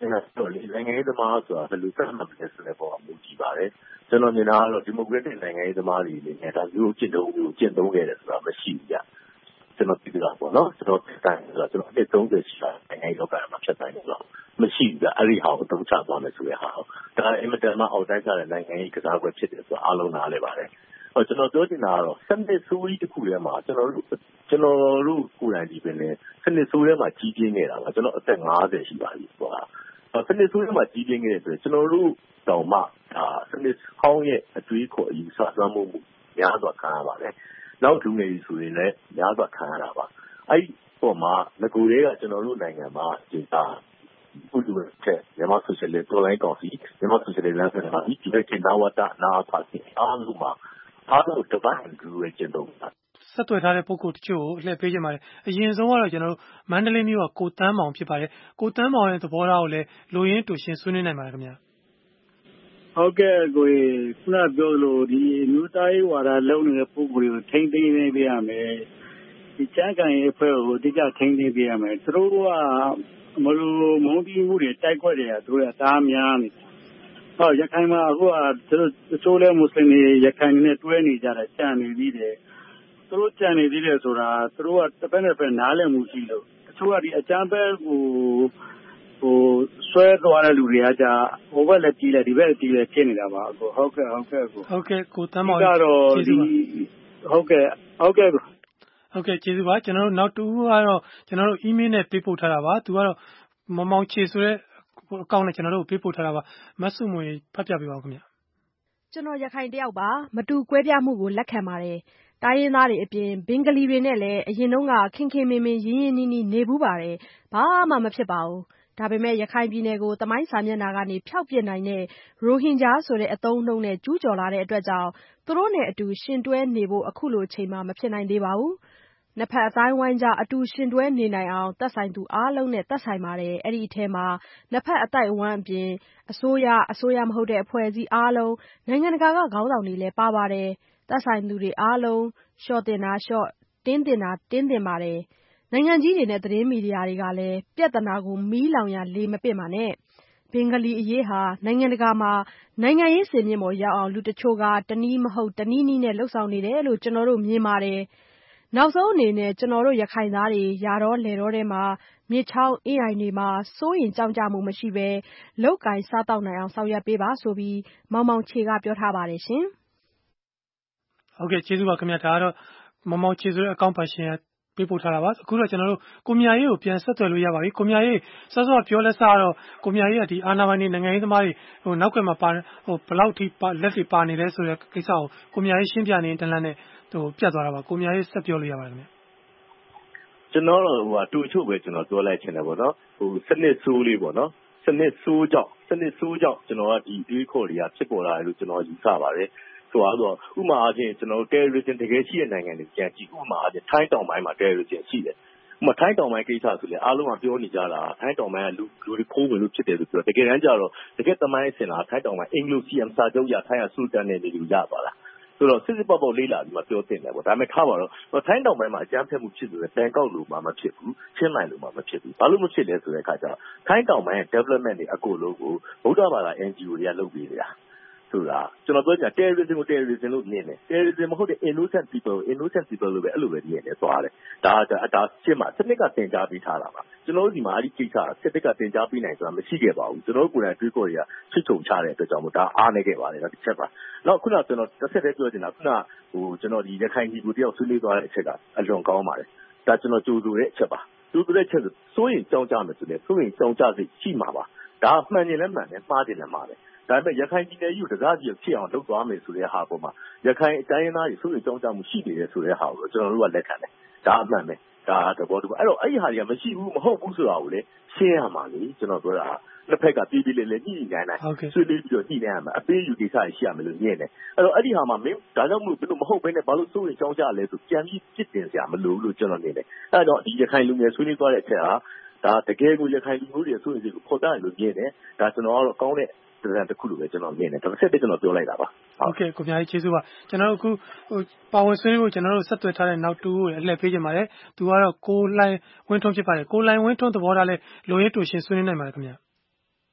တော့လေနိုင်ငံရေးသမားဆိုတာဘယ်လိုသတ်မှတ်လဲဆိုတဲ့ပုံကမူကြည့်ပါတယ်ကျွန်တော်မြင်တာကတော့ဒီမိုကရက်တစ်နိုင်ငံရေးသမားတွေအနေနဲ့ဒါမျိုးကျင့်သုံးခဲ့တယ်ဆိုတာမရှိဘူးကြကျွန်တော်သိတာပေါ့နော်ကျွန်တော်တိုင်းဆိုတော့ကျွန်တော်အနှစ်30ရှိတာနိုင်ငံရေးလောကမှာဖြစ်တိုင်းဆိုတော့မရှိဘူးကြအဲ့ဒီဟာကိုတုံ့ချသွားမယ်ဆိုတဲ့ဟာဒါအင်မတန်မှအောက်တိုင်းစားတဲ့နိုင်ငံရေးကစားကွက်ဖြစ်တယ်ဆိုတော့အားလုံးနားလည်ပါတယ်ကျွန်တော်ပြောချင်တာကတော့စနစ်ဆိုးကြီးတစ်ခုထဲမှာကျွန်တော်တို့ကိုယ်တိုင်ဒီပင်လည်းစနစ်ဆိုးထဲမှာကြီးပြင်းနေတာပါကျွန်တော်အသက်50ရှိပါပြီဆိုတာစနစ်ဆိုးထဲမှာကြီးပြင်းခဲ့တဲ့ဆိုကျွန်တော်တို့တောင်မှစနစ်ဟောင်းရဲ့အတွေးခေါ်အယူဆသွမ်းမှုများစွာခံရပါတယ်နောက်လူငယ်ကြီးဆိုရင်လည်းများစွာခံရတာပါအဲ့ဒီပေါ်မှာငကိုယ်တွေကကျွန်တော်တို့နိုင်ငံမှာဒီပုဒ်တဲ့မြန်မာဆိုရှယ်လစ်တော်လိုင်းကောင်စီမြန်မာဆိုရှယ်လစ်လမ်းစဉ်မှာဒီကိစ္စနာဝတာနာဖာစီအားလုံးမှာအားလုံးတပတ်အတူကျင့်သုံးတာဆက်သွယ်ထားတဲ့ပုံကိုတချို့ကိုအလှည့်ပေးကြပါတယ်အရင်ဆုံးကတော့ကျွန်တော်တို့မန္တလေးမြို့ကကိုတန်းမောင်ဖြစ်ပါတယ်ကိုတန်းမောင်ရဲ့သဘောထားကိုလည်းလူရင်းတူရှင်းဆွေးနွေးနိုင်ပါတယ်ခင်ဗျာဟုတ်ကဲ့ကိုခုနပြောလို့ဒီမြို့သားရေးဝါဒလုံနေတဲ့ပုံကိုထိမ့်သိမ်းနေပြရမယ်ဒီချမ်းကန်ရေးအဖွဲ့ကိုတိကျထိမ့်သိမ်းပြရမယ်သူတို့ကမလို့မုံတီးမှုတွေတိုက်ခွက်တွေကသူတို့ကသားများနေရခိုင်မှာအခုကသူတို့တချို့လဲမွတ်စလင်တွေရခိုင်နဲ့တွဲနေကြတယ်ကြံနေသေးတယ်သူတို့ကြံနေသေးတယ်ဆိုတာသူတို့ကတစ်ဖက်နဲ့တစ်ဖက်နားလည်မှုရှိလို့တချို့ကဒီအကြမ်းဖက်ကိုဆွဲသွားတဲ့လူတွေကကြာဟိုဘက်လည်းတီးတယ်ဒီဘက်လည်းတီးတယ်ဖြစ်နေတာပါအခုဟုတ်ကဲ့ကိုတန်းမောင်ကတော့ဒီဟုတ်ကဲ့ကျေးဇူးပါကျွန်တော်တို့နောက်တူကတော့ကျွန်တော်တို့ email နဲ့ပေးပို့ထားတာပါသူကတော့မောင်ချေဆိုတဲ့အကောင့်နဲ့ကျွန်တော်တို့ပေးပို့ထားတာပါမဆုမွေဖတ်ပြပေးပါဦးခင်ဗျကျွန်တော်ရခိုင်တယောက်ပါမတူကွဲပြားမှုကိုလက်ခံပါတယ်တိုင်းရင်းသားတွေအပြင်ဘင်္ဂလီတွေနဲ့လည်းအရင်တုန်းကခင်ခင်မင်မင်ရင်းရင်းနှီးနှီးနေဘူးပါတယ်ဘာမှမဖြစ်ပါဘူးဒါပေမဲ့ရခိုင်ပြည်နယ်ကိုသမိုင်းစာမျက်နှာကနေဖျောက်ပစ်နိုင်တဲ့ရိုဟင်ဂျာဆိုတဲ့အသုံးအနှုန်းနဲ့ကျူးကျော်လာတဲ့အတွက်ကြောင့်သူတို့နဲ့အတူရှင်တွဲနေဖို့အခုလိုအချိန်မှမဖြစ်နိုင်သေးပါဘူးနှစ်ဖက်အတိုင်းဝိုင်းကြားအတူရှင်တွဲနေနိုင်အောင်သက်ဆိုင်သူအားလုံးနဲ့သက်ဆိုင်ပါတယ်အဲ့ဒီအထဲမှာနှစ်ဖက်အတိုက်အဝန်းအပြင်အစိုးရမဟုတ်တဲ့အဖွဲ့အစည်းအားလုံးနိုင်ငံတကာကခေါင်းဆောင်တွေလည်းပါပါတယ်သက်ဆိုင်သူတွေအားလုံးလျှော့တင်တာလျှော့တင်းတင်တာတင်းတင်ပါတယ်နိုင်ငံကြီးတွေနဲ့သတင်းမီဒီယာတွေကလည်းပြဿနာကိုမီးလောင်ရလေမပင့်ပါနဲ့ဘင်္ဂလီအရေးဟာနိုင်ငံတကာမှာနိုင်ငံရေးစင်မြင့်ပေါ်ရောက်အောင်လူတချို့ကတနည်းမဟုတ်တနည်းနည်းနဲ့လှုပ်ဆောင်နေတယ်လို့ကျွန်တော်တို့မြင်ပါတယ်နောက်ဆုံးအနေနဲ့ကျွန်တော်တို့ရခိုင်သားတွေယာတော့လေတော့ထဲမှာမြစ်ချောင်းအင်းအိုင်တွေမှာစိုးရင်ကြောက်ကြမှုမရှိဘဲလောက်ကင်စားတောက်နိုင်အောင်ဆောင်ရွက်ပေးပါဆိုပြီးမောင်ချေကပြောထားပါတယ်ရှင်ဟုတ်ကဲ့ကျေးဇူးပါခင်ဗျာဒါကတော့မောင်ချေဆိုတဲ့အကောင့်ပါရှင်ပေးပို့ထားတာပါအခုတော့ကျွန်တော်တို့ကိုမြရေးကိုပြန်ဆက်သွယ်လို့ရပါပြီကိုမြရေးစောစောပြောလက်စားတော့ကိုမြရေးကဒီအာဏာပိုင်တွေနိုင်ငံရေးသမားတွေနောက်ကွယ်မှာပါဘယ်လောက်ထိလက်တွေပါနေလဲဆိုတဲ့ကိစ္စကိုကိုမြရေးရှင်းပြနေတလန်းနဲ့ပြတ်သွားတာပါကိုမြရေးဆက်ပြောလို့ရပါတယ်ခင်ဗျကျွန်တော်တို့တူချို့ပဲကျွန်တော်ပြောလိုက်ချင်တယ်ပေါ့နော်စနစ်ဆိုးလေးပေါ့နော်စနစ်ဆိုးကြောင့်ကျွန်တော်ကဒီတွေးခေါ်တွေကဖြစ်ပေါ်လာတယ်လို့ကျွန်တော်ယူဆပါတယ်ဆိုတော့ဥပမာအားဖြင့်ကျွန်တော်တို့ terrorism တကယ်ရှိတဲ့နိုင်ငံတွေပြန်ကြည့်ဥပမာအားဖြင့်ထိုင်းတောင်ပိုင်းမှာ terrorism ရှိတယ်ဥပမာထိုင်းတောင်ပိုင်းကိစ္စဆိုလေအားလုံးကပြောနေကြတာထိုင်းတောင်ပိုင်းကလူတွေခိုးဝင်လို့ဖြစ်တယ်လို့ပြောတကယ်တမ်းကျတော့တကယ်သမိုင်းအစဉ်လားထိုင်းတောင်ပိုင်းအင်္ဂလိပ်စီယမ်စာချုပ်ရထိုင်းကစူတန်နဲ့နေလို့ရပါလားဆိုတော့စစ်ပေါက်လေးလာပြီးမှပြောတင်တယ်ပေါ့ဒါပေမဲ့ထားပါတော့ထိုင်းတောင်ပိုင်းမှာအကြမ်းဖက်မှုဖြစ်လို့ဘန်ကောက်လိုမှမဖြစ်ဘူးချင်းမိုင်လိုမှမဖြစ်ဘူးဘာလို့မဖြစ်လဲဆိုတဲ့အခါကျတော့ထိုင်းတောင်ပိုင်းရဲ့ development တွေအကုန်လုံးကိုဗုဒ္ဓဘာသာ NGO တွေကလုပ်ပေးနေတာဆိုတာကျွန်တော်ပြောကြ terrorism လို့မြင်တယ် terrorism မဟုတ်တဲ့ innocent people လို့ပဲအဲ့လိုပဲမြင်တယ်သွားတယ်ဒါရှင်းမှာစနစ်ကတင် जा ပေးထားတာပါကျွန်တော်တို့ဒီမှာအဲ့ဒီကိစ္စစနစ်ကတင် जा ပေးနိုင်ဆိုတာမရှိခဲ့ပါဘူးကျွန်တော်တို့ကိုယ်တိုင်တွေးခေါ်တွေကချွတ်ချုံချတဲ့အတွက်ကြောင့်မို့ဒါအားနေခဲ့ပါတယ်တစ်ချက်ပါနောက်ခုနကျွန်တော်တစ်ဆက်တည်းပြောချင်တာခုနကျွန်တော်ဒီရခိုင်ပြည်ကိုတယောက်ဆွေးနွေးသွားတဲ့အချက်ကအလွန်ကောင်းပါတယ်ဒါကျွန်တော်ကြိုးဆိုတဲ့အချက်ပါကြိုးဆိုတဲ့အချက်ဆိုရင်ကြောင်းကြမယ်ဆိုလဲဆိုရင်ကြောင်းကြစိတ်ရှိမှာပါဒါမှန်ရင်လည်းမှန်တယ်မှားတယ်လည်းမှားတယ်ဒါပေမဲ့ရခိုင်ပြည်နယ်ကြီးကိုတကားကြီးဖြစ်အောင်လုပ်သွားမယ်ဆိုတဲ့ဟာပေါ်မှာရခိုင်အတိုင်းအသားတွေဆိုရင်ကြောင်းကြမှုရှိနေတယ်ဆိုတဲ့ဟာကိုကျွန်တော်တို့ကလက်ခံတယ်ဒါအမှန်ပဲဒါသဘောတူပါအဲ့တော့အဲ့ဒီဟာတွေကမရှိဘူးမဟုတ်ဘူးဆိုတာကိုလေရှင်းရမှာလေကျွန်တော်ပြောတာတစ်ဖက်ကပြည်ပြည်လေးညှိနှိုင်းဆွေးနွေးပြီးတော့ညှိနှိုင်းရမှာအပေးယူကိစ္စရှိရမယ်လို့ညင်းတယ်အဲ့တော့အဲ့ဒီဟာမှာမင်းဒါကြောင့်မလို့မဟုတ်ဘဲနဲ့ဘာလို့စိုးရင်ကြောင်းကြလဲဆိုပြန်ပြီးပြစ်တင်စရာမလိုဘူးလို့ကျွန်တော်နေတယ်အဲ့တော့ဒီရခိုင်လူငယ်ဆွေးနွေးသွားတဲ့အချက်ဟာဒါတကယ်ကိုရခိုင်လူမျိုးတွေဆိုရင်ကိုခေါ်တာလို့ညင်းတယ်ဒါကျွန်တော်ကတော့ကောင်းတဲ့တခုလိုပဲကျွန်တော်မြင်တယ်ဒါတစ်ချက်တည်းကျွန်တော်ပြောလိုက်တာပါဟုတ်ကဲ့ကိုမြကြီးကျေးဇူးပါကျွန်တော်တို့အခုပါဝင်ဆွေးနွေးဖို့ကျွန်တော်တို့ဆက်သွယ်ထားတဲ့နောက်တူကိုအလှည့်ပေးကြပါတယ်သူကတော့ကိုလိုင်းဝင်းထွန်းဖြစ်ပါတယ်ကိုလိုင်းဝင်းထွန်းသဘောထားလဲလိုရင်းတူရှင်းဆွေးနွေးနိုင်ပါတယ်ခင်ဗျ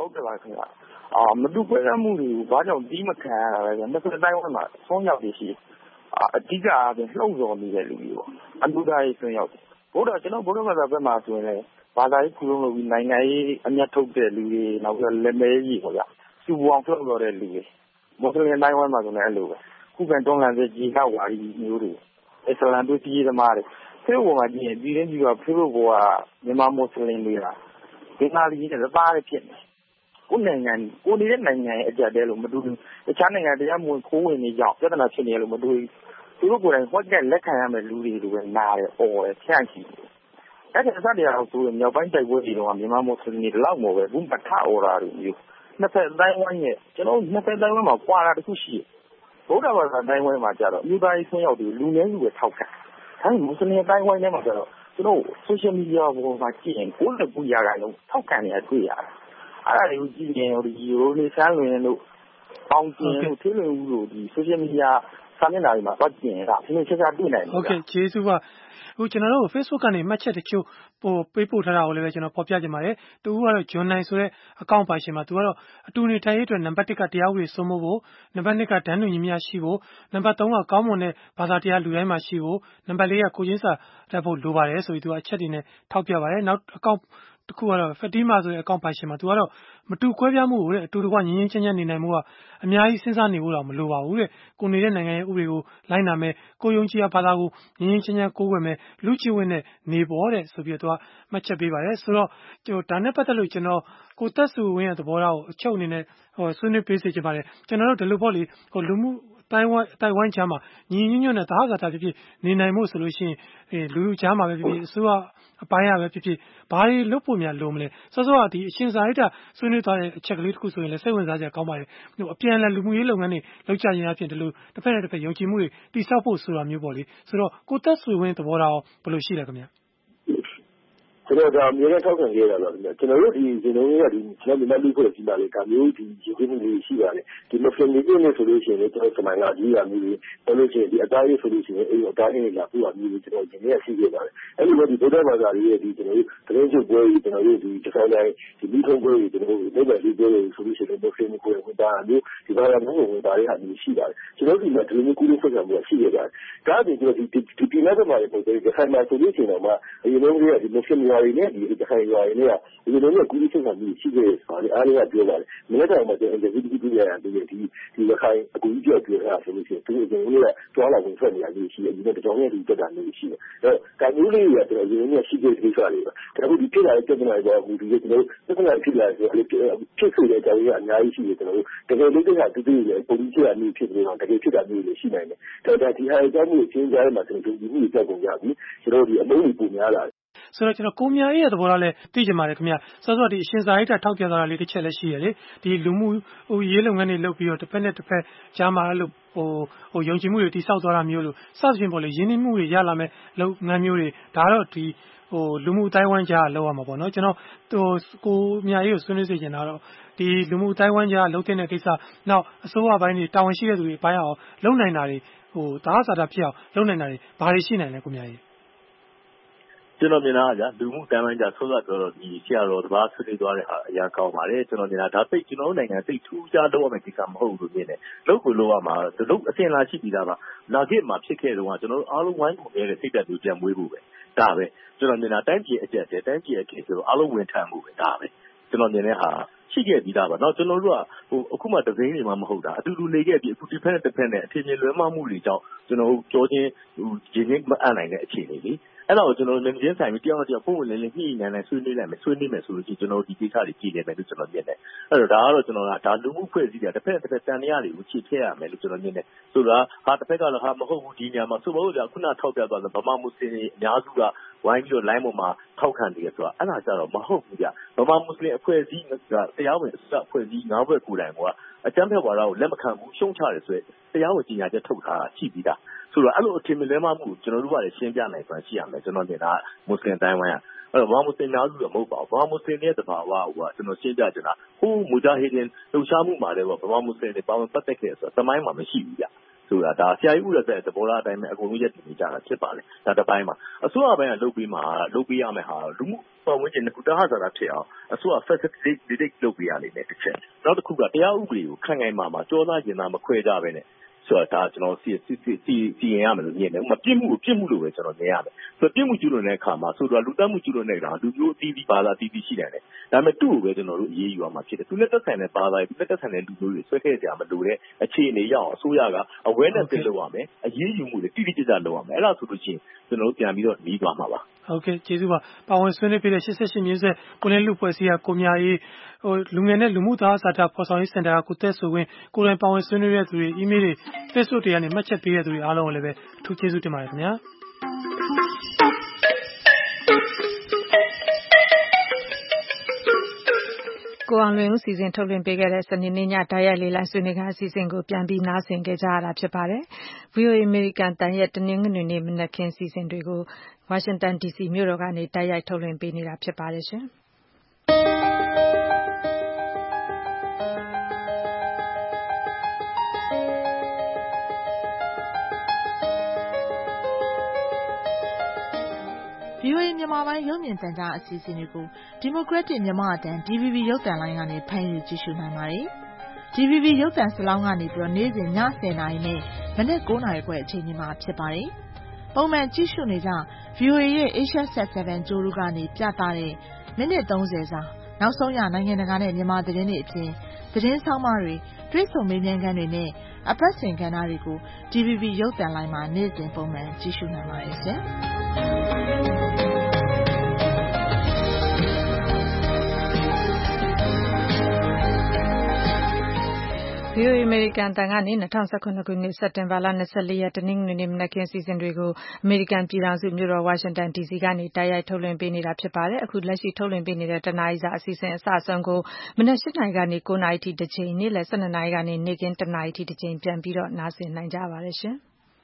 ဟုတ်ကဲ့ပါခင်ဗျမတူကွဲပြားမှုတွေကိုဘာကြောင့်တီးမခံရတာလဲဆိုတော့နှစ်တိုင်းမှာဆုံးရောက်နေရှိအဓိကအားဖြင့်လှုံ့ဆော်နေတဲ့လူတွေပေါ့အမှုသားရေးဆုံးရောက်တယ်ဘုရားကျွန်တော်ဘုရားဘာသာဘက်မှာဆိုရင်လည်းဘာသာရေးခုလုံးလို့ပြီးနိုင်ငံရေးအမျက်ထုတ်တဲ့လူတွေနောက်ပြီးလက်မဲကြီးပေါ့ဗျစူပူအောင်လှုပ်လို့တဲ့လူတွေမွတ်စလင်တိုင်းဝိုင်းမှာဆိုလည်းအဲ့လိုပဲခုခံတွန်းလှန်တဲ့ကြီးနောက်ဝါဒီမျိုးတွေအစ္စလာမ်တို့ကြီးသမားတွေဖေဘုံမှာကြည့်ရင်ပြည်ရင်းပြီးတော့ဖေဘုံကမြန်မာမွတ်စလင်တွေကဒီနာလီနဲ့သားတွေဖြစ်နေကိုနိုင်ငံကိုနေတဲ့နိုင်ငံရဲ့အကြက်တဲလို့မတူဘူးတခြားနိုင်ငံတရားမဝင်ခိုးဝင်နေကြောင်းပြဿနာဖြစ်နေလို့မတူဘူးသူတို့ကိုယ်တိုင်ဟောက်ကလက်ခံရမယ့်လူတွေလိုပဲနားတယ်អော်တယ်ဖြန့်ချီတယ်အဲ့ဒါစတဲ့အောင်ဆိုရင်မြောက်ပိုင်းတိုက်ပွဲတွေတော့မြန်မာမွတ်စလင်တွေလောက်မဟုတ်ပဲဘူးမထအော်တာတွေမျိုးနှစ်ဖက်တိုင်းဝိုင်းရဲ့ကျွန်တော်နှစ်ဖက်တိုင်းဝိုင်းမှာကွာတာတခုရှိတယ်ဗုဒ္ဓဘာသာတိုင်းဝိုင်းမှာကြတော့အမျိုးသားရေးဆွမ်းရောက်တွေလူနည်းစုပဲထောက်ခံဒါပေမဲ့မွတ်စလင်တိုင်းဝိုင်းထဲမှာကြတော့ကျွန်တော် social media ပေါ်မှာကြည့်ရင်ကိုယ်လည်းကိုရတာလုံးထောက်ခံနေရတွေ့ရတယ်အဲ့ဒါတွေကိုကြည့်ရင်ဒီရိုနေဆန်းလွင်တို့ပေါင်းကျင်တို့ထွေးလွင်ဦးတို့ဒီ social media စာမျက်နှာတွေမှာပတ်ကျင်တာဒီလိုချက်တွေ့နိုင်တယ်ဟုတ်ကဲ့ကျေးဇူးပါအခုကျွန်တော်တို့ Facebook ကနေမှတ်ချက်တချို့ပေးပို့ထားတာကိုလည်းကျွန်တော်ဖော်ပြချင်ပါတယ်တူကတော့ John နိုင်ဆိုတဲ့အကောင့်ပါရှင်မှာသူကတော့အတူနေထိုင်ရေးအတွက်နံပါတ်1ကတရားဥပဒေစိုးမိုးဖို့နံပါတ်2ကဒန်းတူညီမျှရှိဖို့နံပါတ်3ကကောင်းမွန်တဲ့ဘာသာတရားလူတိုင်းမှာရှိဖို့နံပါတ်4ကကိုချင်းစာတတ်ဖို့လိုပါတယ်ဆိုပြီးသူကအချက်တွေနဲ့ထောက်ပြပါတယ်နောက်အကောင့်တခုကတော့ Fatima ဆိုတဲ့အကောင့်ပိုင်ရှင်မှာသူကတော့မတူကွဲပြားမှုကိုတဲ့အတူတကွငြင်းငြင်းချမ်းချမ်းနေနိုင်မှုကအများကြီးစဉ်းစားနေဖို့တော့မလိုပါဘူးတဲ့ကိုနေတဲ့နိုင်ငံရဲ့ဥပဒေကိုလိုက်နာမယ်ကိုယုံကြည်ရာဘာသာကိုငြင်းငြင်းချမ်းချမ်းကိုးကွယ်မယ်လူချစ်ဝင်းနဲ့နေပေါ်တဲ့ဆိုပြီးတော့သူကမှတ်ချက်ပေးပါတယ်ဆိုတော့ဒါနဲ့ပတ်သက်လို့ကျွန်တော်ကိုသက်စုဝင်းရဲ့သဘောထားကိုအချုပ်အနေနဲ့ဆွေးနွေးပေးစေချင်ပါတယ်ကျွန်တော်တို့ဒီလိုပေါ့လေလူမှုတိုင်ဝမ်ချမ်းမှာညီညွတ်ညွတ်နဲ့သဟဇာတာဖြစ်ဖြစ်နေနိုင်မှုဆိုလို့ရှိရင်လူချမ်းမှာပဲဖြစ်ဖြစ်အစိုးရအပိုင်းရပဲဖြစ်ဖြစ်ဘာတွေလုပ်ဖို့များလိုမလဲစောစောကဒီအရှင်စာရိတ္တဆွေးနွေးသွားတဲ့အချက်ကလေးတစ်ခုဆိုရင်လည်းစိတ်ဝင်စားစရာကောင်းပါတယ်အပြန်အလှန်လူမှုရေးလုပ်ငန်းတွေလုပ်ကြရင်အဖြစ်ဒီလိုတစ်ဖက်နဲ့တစ်ဖက်ယုံကြည်မှုတွေတည်ဆောက်ဖို့ဆိုတာမျိုးပေါ့လေဆိုတော့ကိုသက်ဆွေဝင်းသဘောထားဘယ်လိုရှိလဲခင်ဗျကျွန်တော်ဒါအများနဲ့ထောက်ခံခဲ့ရတာပါကျွန်တော်တို့ဒီကျွန်တော်တို့ကဒီကျွန်တော်မြန်မာလူဖွဲ့ကြီးပါလေဒါမျိုးဒီရင်းနှီးမှုတွေရှိပါတယ်ဒီမဖလင်တွေနဲ့ဆိုလို့ရှိရင်လည်းကျွန်တော်စမိုင်းကအကြီးအမျိုးတွေဆိုလို့ရှိရင်ဒီအသားရေးဆိုလို့ရှိရင်အဲ့ဒီအသားရေးလာဖို့အမျိုးတွေကျွန်တော်ဒီနေ့ရှိခဲ့ပါတယ်အဲ့လိုပဲဒီဗုဒ္ဓဘာသာရဲ့ဒီကျွန်တော်တို့သတင်းချုပ်ပွဲကြီးကျွန်တော်တို့ဒီတစ်ခါတိုင်းဒီမိထုံးပွဲကြီးကျွန်တော်တို့လက်ပဲလေးပွဲကြီးဆိုလို့ရှိရင်မဖလင်တွေကိုဝင်တာမျိုးဒီဘာသာမျိုးဝင်တာတွေအမျိုးရှိပါတယ်ကျွန်တော်ဒီမှာဒီလိုမျိုးကူးလို့ဆက်ဆံမှုရှိခဲ့ပါတယ်ဒါအပြင်ကျွန်တော်ဒီပြည်နယ်မှာပုံစံဒီခိုင်မာဆိုလို့ရှိရင်တော့အရင်ဆုံးကဒီမဖလင်တွေနဲ့ဒီတစ်ခါရွာရင်းနဲ့ဒီလိုမျိုးကူးလို့ဆက်ဆံမှုရှိခဲ့ပါတယ်အားလုံးကပြောပါတယ်မနေ့ကမှကျွန်တော်ဒီဒီရတယ်ဒီခိုင်အကူကြီးပြောပြောတာဆိုလို့ရှိရင်သူအရင်ကတွားလာဝင်ထွက်နေရလို့ရှိရင်ဒီတော့ကြောင်ရဲ့ဒီတက်တာမျိုးရှိတယ်ဒါမျိုးလေးတွေကကျွန်တော်ဒီနေ့ရှိခဲ့တဲ့ကိစ္စတွေပါဒါပေမဲ့ဒီဖြစ်လာတဲ့ပြဿနာတွေကဒီကျွန်တော်ပြဿနာဖြစ်လာဆိုတော့ဖြစ်ဆိုတဲ့အကြောင်းကအများကြီးရှိတယ်ကျွန်တော်တကယ်လို့ကတူတူလေးပုံကြီးအမျိုးဖြစ်နေတော့တကယ်ဖြစ်တာမျိုးလည်းရှိနိုင်တယ်ဒါဒီဟာအကြောင်းမျိုးချင်းကြားမှာကျွန်တော်ဒီမျိုးကြောက်ကုန်ကြပြီကျွန်တော်ဒီအလုံးကြီးပုံများလာဆိုတော့ကျွန်တော်ကိုမြရဲ့သဘောထားလဲသိကြပါတယ်ခင်ဗျစောစောဒီအရှင်စာရိတ္တထောက်ပြသွားတာလေးတစ်ချက်လည်းရှိရလေဒီလူမှုရေးလုပ်ငန်းတွေလုပ်ပြီးတော့တစ်ဖက်နဲ့တစ်ဖက်ကြားမှာအဲ့လိုယုံကြည်မှုတွေတိဆောက်သွားတာမျိုးလို့စသဖြင့်ပေါ့လေရင်းနှီးမှုတွေရလာမဲ့လုပ်ငန်းမျိုးတွေဒါတော့ဒီလူမှုအတိုင်းဝိုင်းကြားလောက်ရမှာပေါ့နော်ကျွန်တော်ကိုမြရေးကိုဆွေးနွေးစေချင်တာတော့ဒီလူမှုအတိုင်းဝိုင်းကြားလုပ်တဲ့ကိစ္စနောက်အစိုးရဘိုင်းတွေတာဝန်ရှိတဲ့သူတွေဘိုင်းအောင်လုပ်နိုင်တာတွေသဟဇာတာဖြစ်အောင်လုပ်နိုင်တာတွေဘာတွေရှိနိုင်လဲကိုမြရေးကျွန်တော်မြင်တာကလူမှုတန်းပိုင်းကြဆော့တော့ဒီဆရာတော်တပါးဆွေးနွေးသွားတဲ့ဟာအရာကောင်းပါတယ်ကျွန်တော်မြင်တာဒါသိကျွန်တော်နိုင်ငံသိထူးခြားတော့မယ့်ကိစ္စမဟုတ်ဘူးလို့မြင်တယ်လုပ်ကိုလုပ်ရမှာလုပ်အစင်လာရှိပြီးသားပါနာဂစ်မှာဖြစ်ခဲ့တော့ကျွန်တော်တို့အားလုံးဝိုင်းကုန်နေတဲ့စိတ်ဓာတ်မျိုးပြန်မွေးဖို့ပဲဒါပဲကျွန်တော်မြင်တာတိုင်းပြည်အကျက်တဲ့တိုင်းပြည်အခေဆိုတော့အားလုံးဝင်ထမ်းမှုပဲဒါပဲကျွန်တော်မြင်တဲ့ဟာရှိခဲ့ပြီးသားပါเนาะကျွန်တော်တို့ကအခုမှတစိမ့်နေမှမဟုတ်တာအတူတူနေခဲ့ပြီးအခုတစ်ဖက်တစ်ဖက်နဲ့အထင်မြင်လွဲမှားမှုတွေကြောင့်ကျွန်တော်တို့ကြောချင်းရင်းနှီးမအပ်နိုင်တဲ့အခြေအနေလေးအဲ့တော့ကျွန်တော်လည်းရင်းဆိုင်ပြီးတယောက်တယောက်ပုံဝင်လင်းညှိနှိုင်းဆွေးနွေးလိုက်မယ်ဆွေးနွေးမယ်ဆိုလို့ရှိရင်ကျွန်တော်ဒီကိစ္စတွေကြည့်နေမယ်လို့ကျွန်တော်မြင်တယ်အဲ့တော့ဒါကတော့ကျွန်တော်ကဒါလူမှုဖွဲ့စည်းတာတစ်ဖက်တစ်ဖက်တန်တရားတွေကိုချစ်ထည့်ရမယ်လို့ကျွန်တော်မြင်တယ်ဆိုတော့ဟာတစ်ဖက်ကလည်းဟာမဟုတ်ဘူးဒီညမှာဆိုတော့ခုနထောက်ပြသွားတဲ့ဗမာမွတ်စလင်တွေအများစုကဝိုင်းပြီးတော့ line ပေါ်မှာထောက်ခံနေရဆိုတာအဲ့ဒါကြတော့မဟုတ်ဘူးကြဗမာမွတ်စလင်အဖွဲ့အစည်းကတရားဝင်အဖွဲ့အစည်း၅ဘက်ကိုယ်တိုင်ကအကြမ်းဖက်ဝါဒကိုလက်မခံဘူးရှုံချတယ်ဆိုရင်တရားဝင်ကြီးညာချက်ထုတ်ထားတာရှိပြီးသားဆိုတော့အဲ့လိုအထင်မြင်လွဲမှားမှုကျွန်တော်တို့ကလည်းရှင်းပြနိုင်စွမ်းရှိရမယ်ကျွန်တော်မြင်တာမွတ်စလင်တိုင်းဝိုင်းအဲ့တော့ဘာမွတ်စလင်များစုတော့မဟုတ်ပါဘူးဘာမွတ်စလင်ရဲ့တဘာဝဟိုကကျွန်တော်ရှင်းပြချင်တာဟိုမူဂျာဟီဒင်လှုပ်ရှားမှုမှာလည်းဗမာမွတ်စလင်တွေပါဝင်ပတ်သက်ခဲ့ဆိုတော့သမိုင်းမှာမရှိဘူးကြဆိုဆိုတာဒါဆရာကြီးဦးရတဲ့သဘောထားအတိုင်းပဲအကုန်လုံးရက်တည်နေကြတာဖြစ်ပါလေဒါတစ်ပိုင်းမှာအစိုးရဘက်ကလုပ်ပေးရမယ်ဟာလူမှုပတ်ဝန်းကျင်တစ်ခုတဟဇာတာဖြစ်အောင်အစိုးရ facilitate လုပ်ပေးရလိမ့်မယ်တစ်ချက်နောက်တစ်ခုကတရားဥပဒေကိုခိုင်ခိုင်မာမာကြောသားကျင်သားမခွဲကြပဲနဲ့ဆိုတာဒါကျွန်တော်စီရင်ရမယ်လို့မြင်တယ်ဥပမာပြစ်မှုလို့ပဲကျွန်တော်မြင်ရတယ်ဆိုပြစ်မှုကျူးလွန်တဲ့အခါမှာဆိုတော့လူသတ်မှုကျူးလွန်တဲ့အခါလူမျိုးအသီးသီးဘာသာအသီးသီးရှိတယ်ဒါပေမဲ့သူ့ကိုပဲကျွန်တော်တို့အေးအေးယူရမှာဖြစ်တယ်သူနဲ့သက်ဆိုင်တဲ့ဘာသာသူနဲ့သက်ဆိုင်တဲ့လူမျိုးတွေဆွဲခဲ့ကြမလို့တဲ့အခြေအနေရအောင်အစိုးရက awareness လုပ်ရမယ်အရေးယူမှုတွေတိတိကျကျလုပ်ရမယ်အဲ့ဒါဆိုလို့ရှိရင်ကျွန်တော်တို့ပြန်ပြီးတော့နှီးသွားမှာပါဟုတ်ကဲ့ကျေးဇူးပါပါဝင်ဆွေးနွေးပြတဲ့88မျိုးဆက်ကိုလည်းလူဖွဲ့စည်းကကိုမြအေးလူငယ်နဲ့လူမှုသားစာတာဖော်ဆောင်ရေးစင်တာကကိုသက်ဆိုဝင်ကိုယ်တိုင်ပါဝင်ဆွေးနွေးတဲ့သူတွေ email တွေ Facebook တွေကနေမှတ်ချက်ပေးတဲ့သူတွေအားလုံးကိုလည်းပဲအထူးကျေးဇူးတင်ပါတယ်ခင်ဗျာကိုအောင်လွင်ဦးစီစဉ်ထုတ်လွှင့်ပေးခဲ့တဲ့စနေနေ့ညတိုက်ရိုက်လေလံဆွေးနွေးခန်းအစီအစဉ်ကိုပြန်ပြီးနားဆင်ကြရတာဖြစ်ပါတယ်။ VOA American တန်ရဲ့တနင်္ဂနွေနေ့မနက်ခင်းစီစဉ်တွေကို Washington DC မြို့တော်ကနေတိုက်ရိုက်ထုတ်လွှင့်ပေးနေတာဖြစ်ပါတယ်ရှင်။ VOA မြန်မာပိုင်းရုပ်မြင်သံကြားအစီအစဉ်တွေကို Democratic မြန်မာအတန် DVB ရုပ်သံလိုင်းကနေဖမ်းယူကြည့်ရှုနိုင်ပါတယ်။ DVB ရုပ်သံစလောင်းကနေပြီးတော့နေ့စဉ်ည10:00နာရီနဲ့မနက်9:00နာရီခွဲအချိန်မှာဖြစ်ပါတယ်။ပုံမှန်ကြည့်ရှုနေကြ VOA ရဲ့ Asia Sat 7 ကြိုးတို့ကနေပြသတဲ့မိနစ်30စာနောက်ဆုံးရနိုင်ငံတကာနဲ့မြန်မာသတင်းတွေအပြင်သတင်းဆောင်းပါးတွေတွေ့ဆုံမေးမြန်းခန်းတွေနဲ့အပတ်စဉ်ကဏ္ဍတွေကို DVB ရုပ်သံလိုင်းမှာနေ့စဉ်ပုံမှန်ကြည့်ရှုနိုင်ပါတယ်ရှင်။ VOA American တန်ကနေ2019ခုနှစ်စက်တင်ဘာလ24ရက်တနင်္ဂနွေနေ့မနက်ခင်းစီစဉ်တွေကို American ပြည်ထောင်စုမြို့တော် Washington DC ကနေတိုက်ရိုက်ထုတ်လွှင့်ပေးနေတာဖြစ်ပါတယ်။အခုလက်ရှိထုတ်လွှင့်ပေးနေတဲ့တနာရီစာအစီအစဉ်အစအဆုံးကိုမနက်8:00နာရီကနေ9:00နာရီထိတစ်ချိန်နေ့လယ်12:00နာရီကနေနေ့ခင်း1:00နာရီထိတစ်ချိန်ပြန်ပြီးတော့နားဆင်နိုင်ကြပါတယ်ရှင်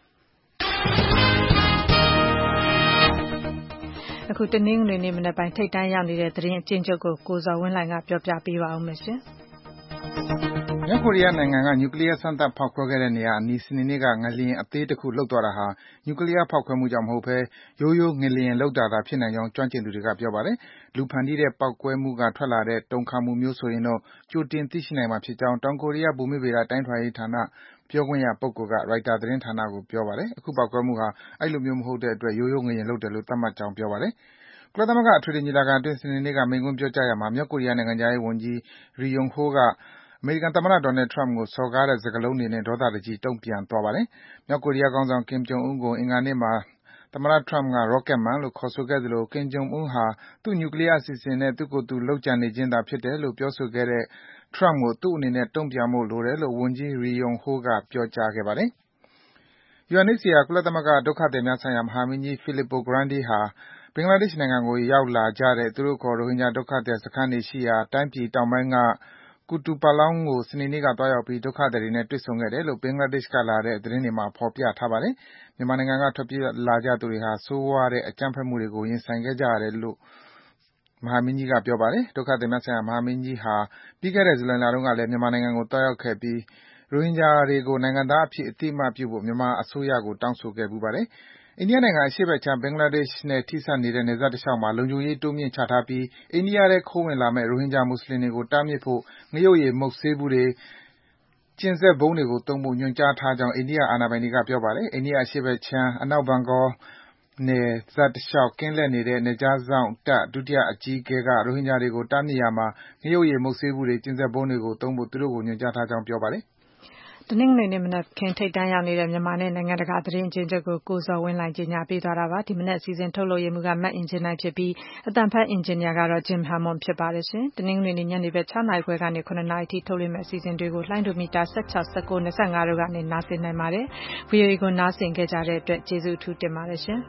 ။အခုတနင်္ဂနွေနေ့မနက်ပိုင်းထိပ်တန်းရောက်နေတဲ့သတင်းအကျဉ်းချုပ်ကိုကိုဇော်ဝင်းလှိုင်ကပြောပြပေးပါဦးမယ်ရှင်။မြောက်ကိုရီးယားနိုင်ငံကနျူကလ িয়ার စမ်းသပ်ဖောက်ခွဲခဲ့တဲ့နေရာအနီးစနေနေ့ကငလျင်အသေးတစ်ခုလှုပ်သွားတာဟာနျူကလ িয়ার ဖောက်ခွဲမှုကြောင့်မဟုတ်ဘဲရိုးရိုးငလျင်လှုပ်တာသာဖြစ်နိုင်ကြောင်းကျွမ်းကျင်သူတွေကပြောပါတယ်။လူဖန်တီးတဲ့ပေါက်ကွဲမှုကထွက်လာတဲ့တုန်ခါမှုမျိုးဆိုရင်တော့ကြိုတင်သိရှိနိုင်မှာဖြစ်ကြောင်းတောင်ကိုရီးယားဘူမိဗေဒတိုင်းထွာရေးဌာနပြောခွင့်ရပုဂ္ဂိုလ်က Reuters သတင်းဌာနကိုပြောပါတယ်။အခုပေါက်ကွဲမှုဟာအဲဒီလိုမျိုးမဟုတ်တဲ့အတွက်ရိုးရိုးငလျင်လှုပ်တယ်လို့သတ်မှတ်ကြောင်းပြောပါတယ်။ကုလသမဂ္ဂအထွေထွေညီလာခံအတွင်းစနေနေ့ကမိန့်ခွန်းပြောကြားရာမှာမြောက်ကိုရီးယားနိုင်ငံခြားရေးဝန်ကြီး Ri Yong Ho ကအမေရိကန်သမ္မတ Donald Trump ကိုစော်ကားတဲ့စကားလုံးတွေနဲ့ဒေါသတကြီးတုံ့ပြန်သွားပါတယ်။မြောက်ကိုရီးယားခေါင်းဆောင် Kim Jong Un ကိုအင်္ဂါနေ့မှာသမ္မတ Trump က Rocket Man လို့ခေါ်ဆိုခဲ့သလို Kim Jong Un ဟာသူ့နျူကလ িয়ার အစီအစဉ်နဲ့သူ့ကိုယ်သူလုပ်ကြံနေခြင်းသာဖြစ်တယ်လို့ပြောဆိုခဲ့တဲ့ Trump ကိုသူ့အနေနဲ့တုံ့ပြန်ဖို့လိုတယ်လို့ဝန်ကြီး Ri Yong Ho ကပြောကြားခဲ့ပါတယ်။ UNHCR ကုလသမဂ္ဂဒုက္ခသည်များဆိုင်ရာမဟာမင်းကြီး Filippo Grandi ဟာဘင်္ဂလားဒေ့ရှ်နိုင်ငံကိုရောက်လာကြတဲ့သူတို့အခေါ်ရိုဟင်ဂျာဒုက္ခသည်စခန်းတွေရှိရာတိုင်းပြည်တောင်ပိုင်းက Kutupalong ကိုစနေနေ့ကသွားရောက်ပြီးဒုက္ခသည်တွေနဲ့တွေ့ဆုံခဲ့တယ်လို့ဘင်္ဂလားဒေ့ရှ်ကလာတဲ့သတင်းတွေမှာဖော်ပြထားပါတယ်။မြန်မာနိုင်ငံကထွက်ပြေးလာကြသူတွေဟာဆိုးဝါးတဲ့အကြမ်းဖက်မှုတွေကိုရင်ဆိုင်ခဲ့ကြရတယ်လို့မဟာမင်းကြီးကပြောပါတယ်။ဒုက္ခသည်များဆိုင်ရာမဟာမင်းကြီးဟာပြီးခဲ့တဲ့ဇူလိုင်လတုန်းကလည်းမြန်မာနိုင်ငံကိုသွားရောက်ခဲ့ပြီးရိုဟင်ဂျာတွေကိုနိုင်ငံသားအဖြစ်အသိအမှတ်ပြုဖို့မြန်မာအစိုးရကိုတောင်းဆိုခဲ့ဖူးပါတယ်။အိန္ဒိယနိုင်ငံအရှေ့ဘက်ခြမ်းဘင်္ဂလားဒေ့ရှ်နဲ့ထိစပ်နေတဲ့နယ်စပ်တလျှောက်မှာလုံခြုံရေးတိုးမြှင့်ချထားပြီးအိန္ဒိယထဲခိုးဝင်လာမယ့်ရိုဟင်ဂျာမွတ်ဆလင်တွေကိုတားမြစ်ဖို့ငရုတ်ရည်မုတ်ဆေးဘူးတွေကျင်စက်ဗုံးတွေကိုသုံးဖို့ညွှန်ကြားထားကြောင်းအိန္ဒိယအာဏာပိုင်တွေကပြောပါတယ်။အိန္ဒိယအရှေ့ဘက်ခြမ်းအနောက်ဘင်္ဂလားနယ်စပ်တလျှောက်ကင်းလှည့်နေတဲ့နယ်ခြားစောင့်တပ်ဒုတိယအကြီးအကဲကရိုဟင်ဂျာတွေကိုတားမြစ်ရာမှာငရုတ်ရည်မုတ်ဆေးဘူးတွေကျင်စက်ဗုံးတွေကိုသုံးဖို့သူတို့ကိုညွှန်ကြားထားကြောင်းပြောပါတယ်။တနင်္ဂနွေနေ့မနက်ခင်းထိပ်တန်းရောက်နေတဲ့မြန်မာနဲ့နိုင်ငံတကာသတင်းအကျဉ်းချုပ်ကိုကိုဇော်ဝင်းလှိုင်ကြီးညာပေးသွားတာပါဒီမနက်စီစဉ်ထုတ်လုပ်ရမှုကမတ်အင်ဂျင်နိုင်ဖြစ်ပြီးအတန်ဖတ်အင်ဂျင်နီယာကတော့ Jim Hammond ဖြစ်ပါတယ်ရှင်တနင်္ဂနွေနေ့ညနေဘက်6:00နာရီခွဲကနေ9:00နာရီထိထုတ်လွှင့်မယ့်အစီအစဉ်တွေကိုလှိုင်းဒိုမီတာ16 19 25တို့ကနေနားဆင်နိုင်ပါတယ် VOA ကိုနားဆင်ခဲ့ကြတဲ့အတွက်ကျေးဇူးအထူးတင်ပါတယ်ရှင်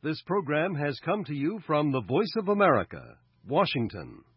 This program has come to you from the Voice of America, Washington.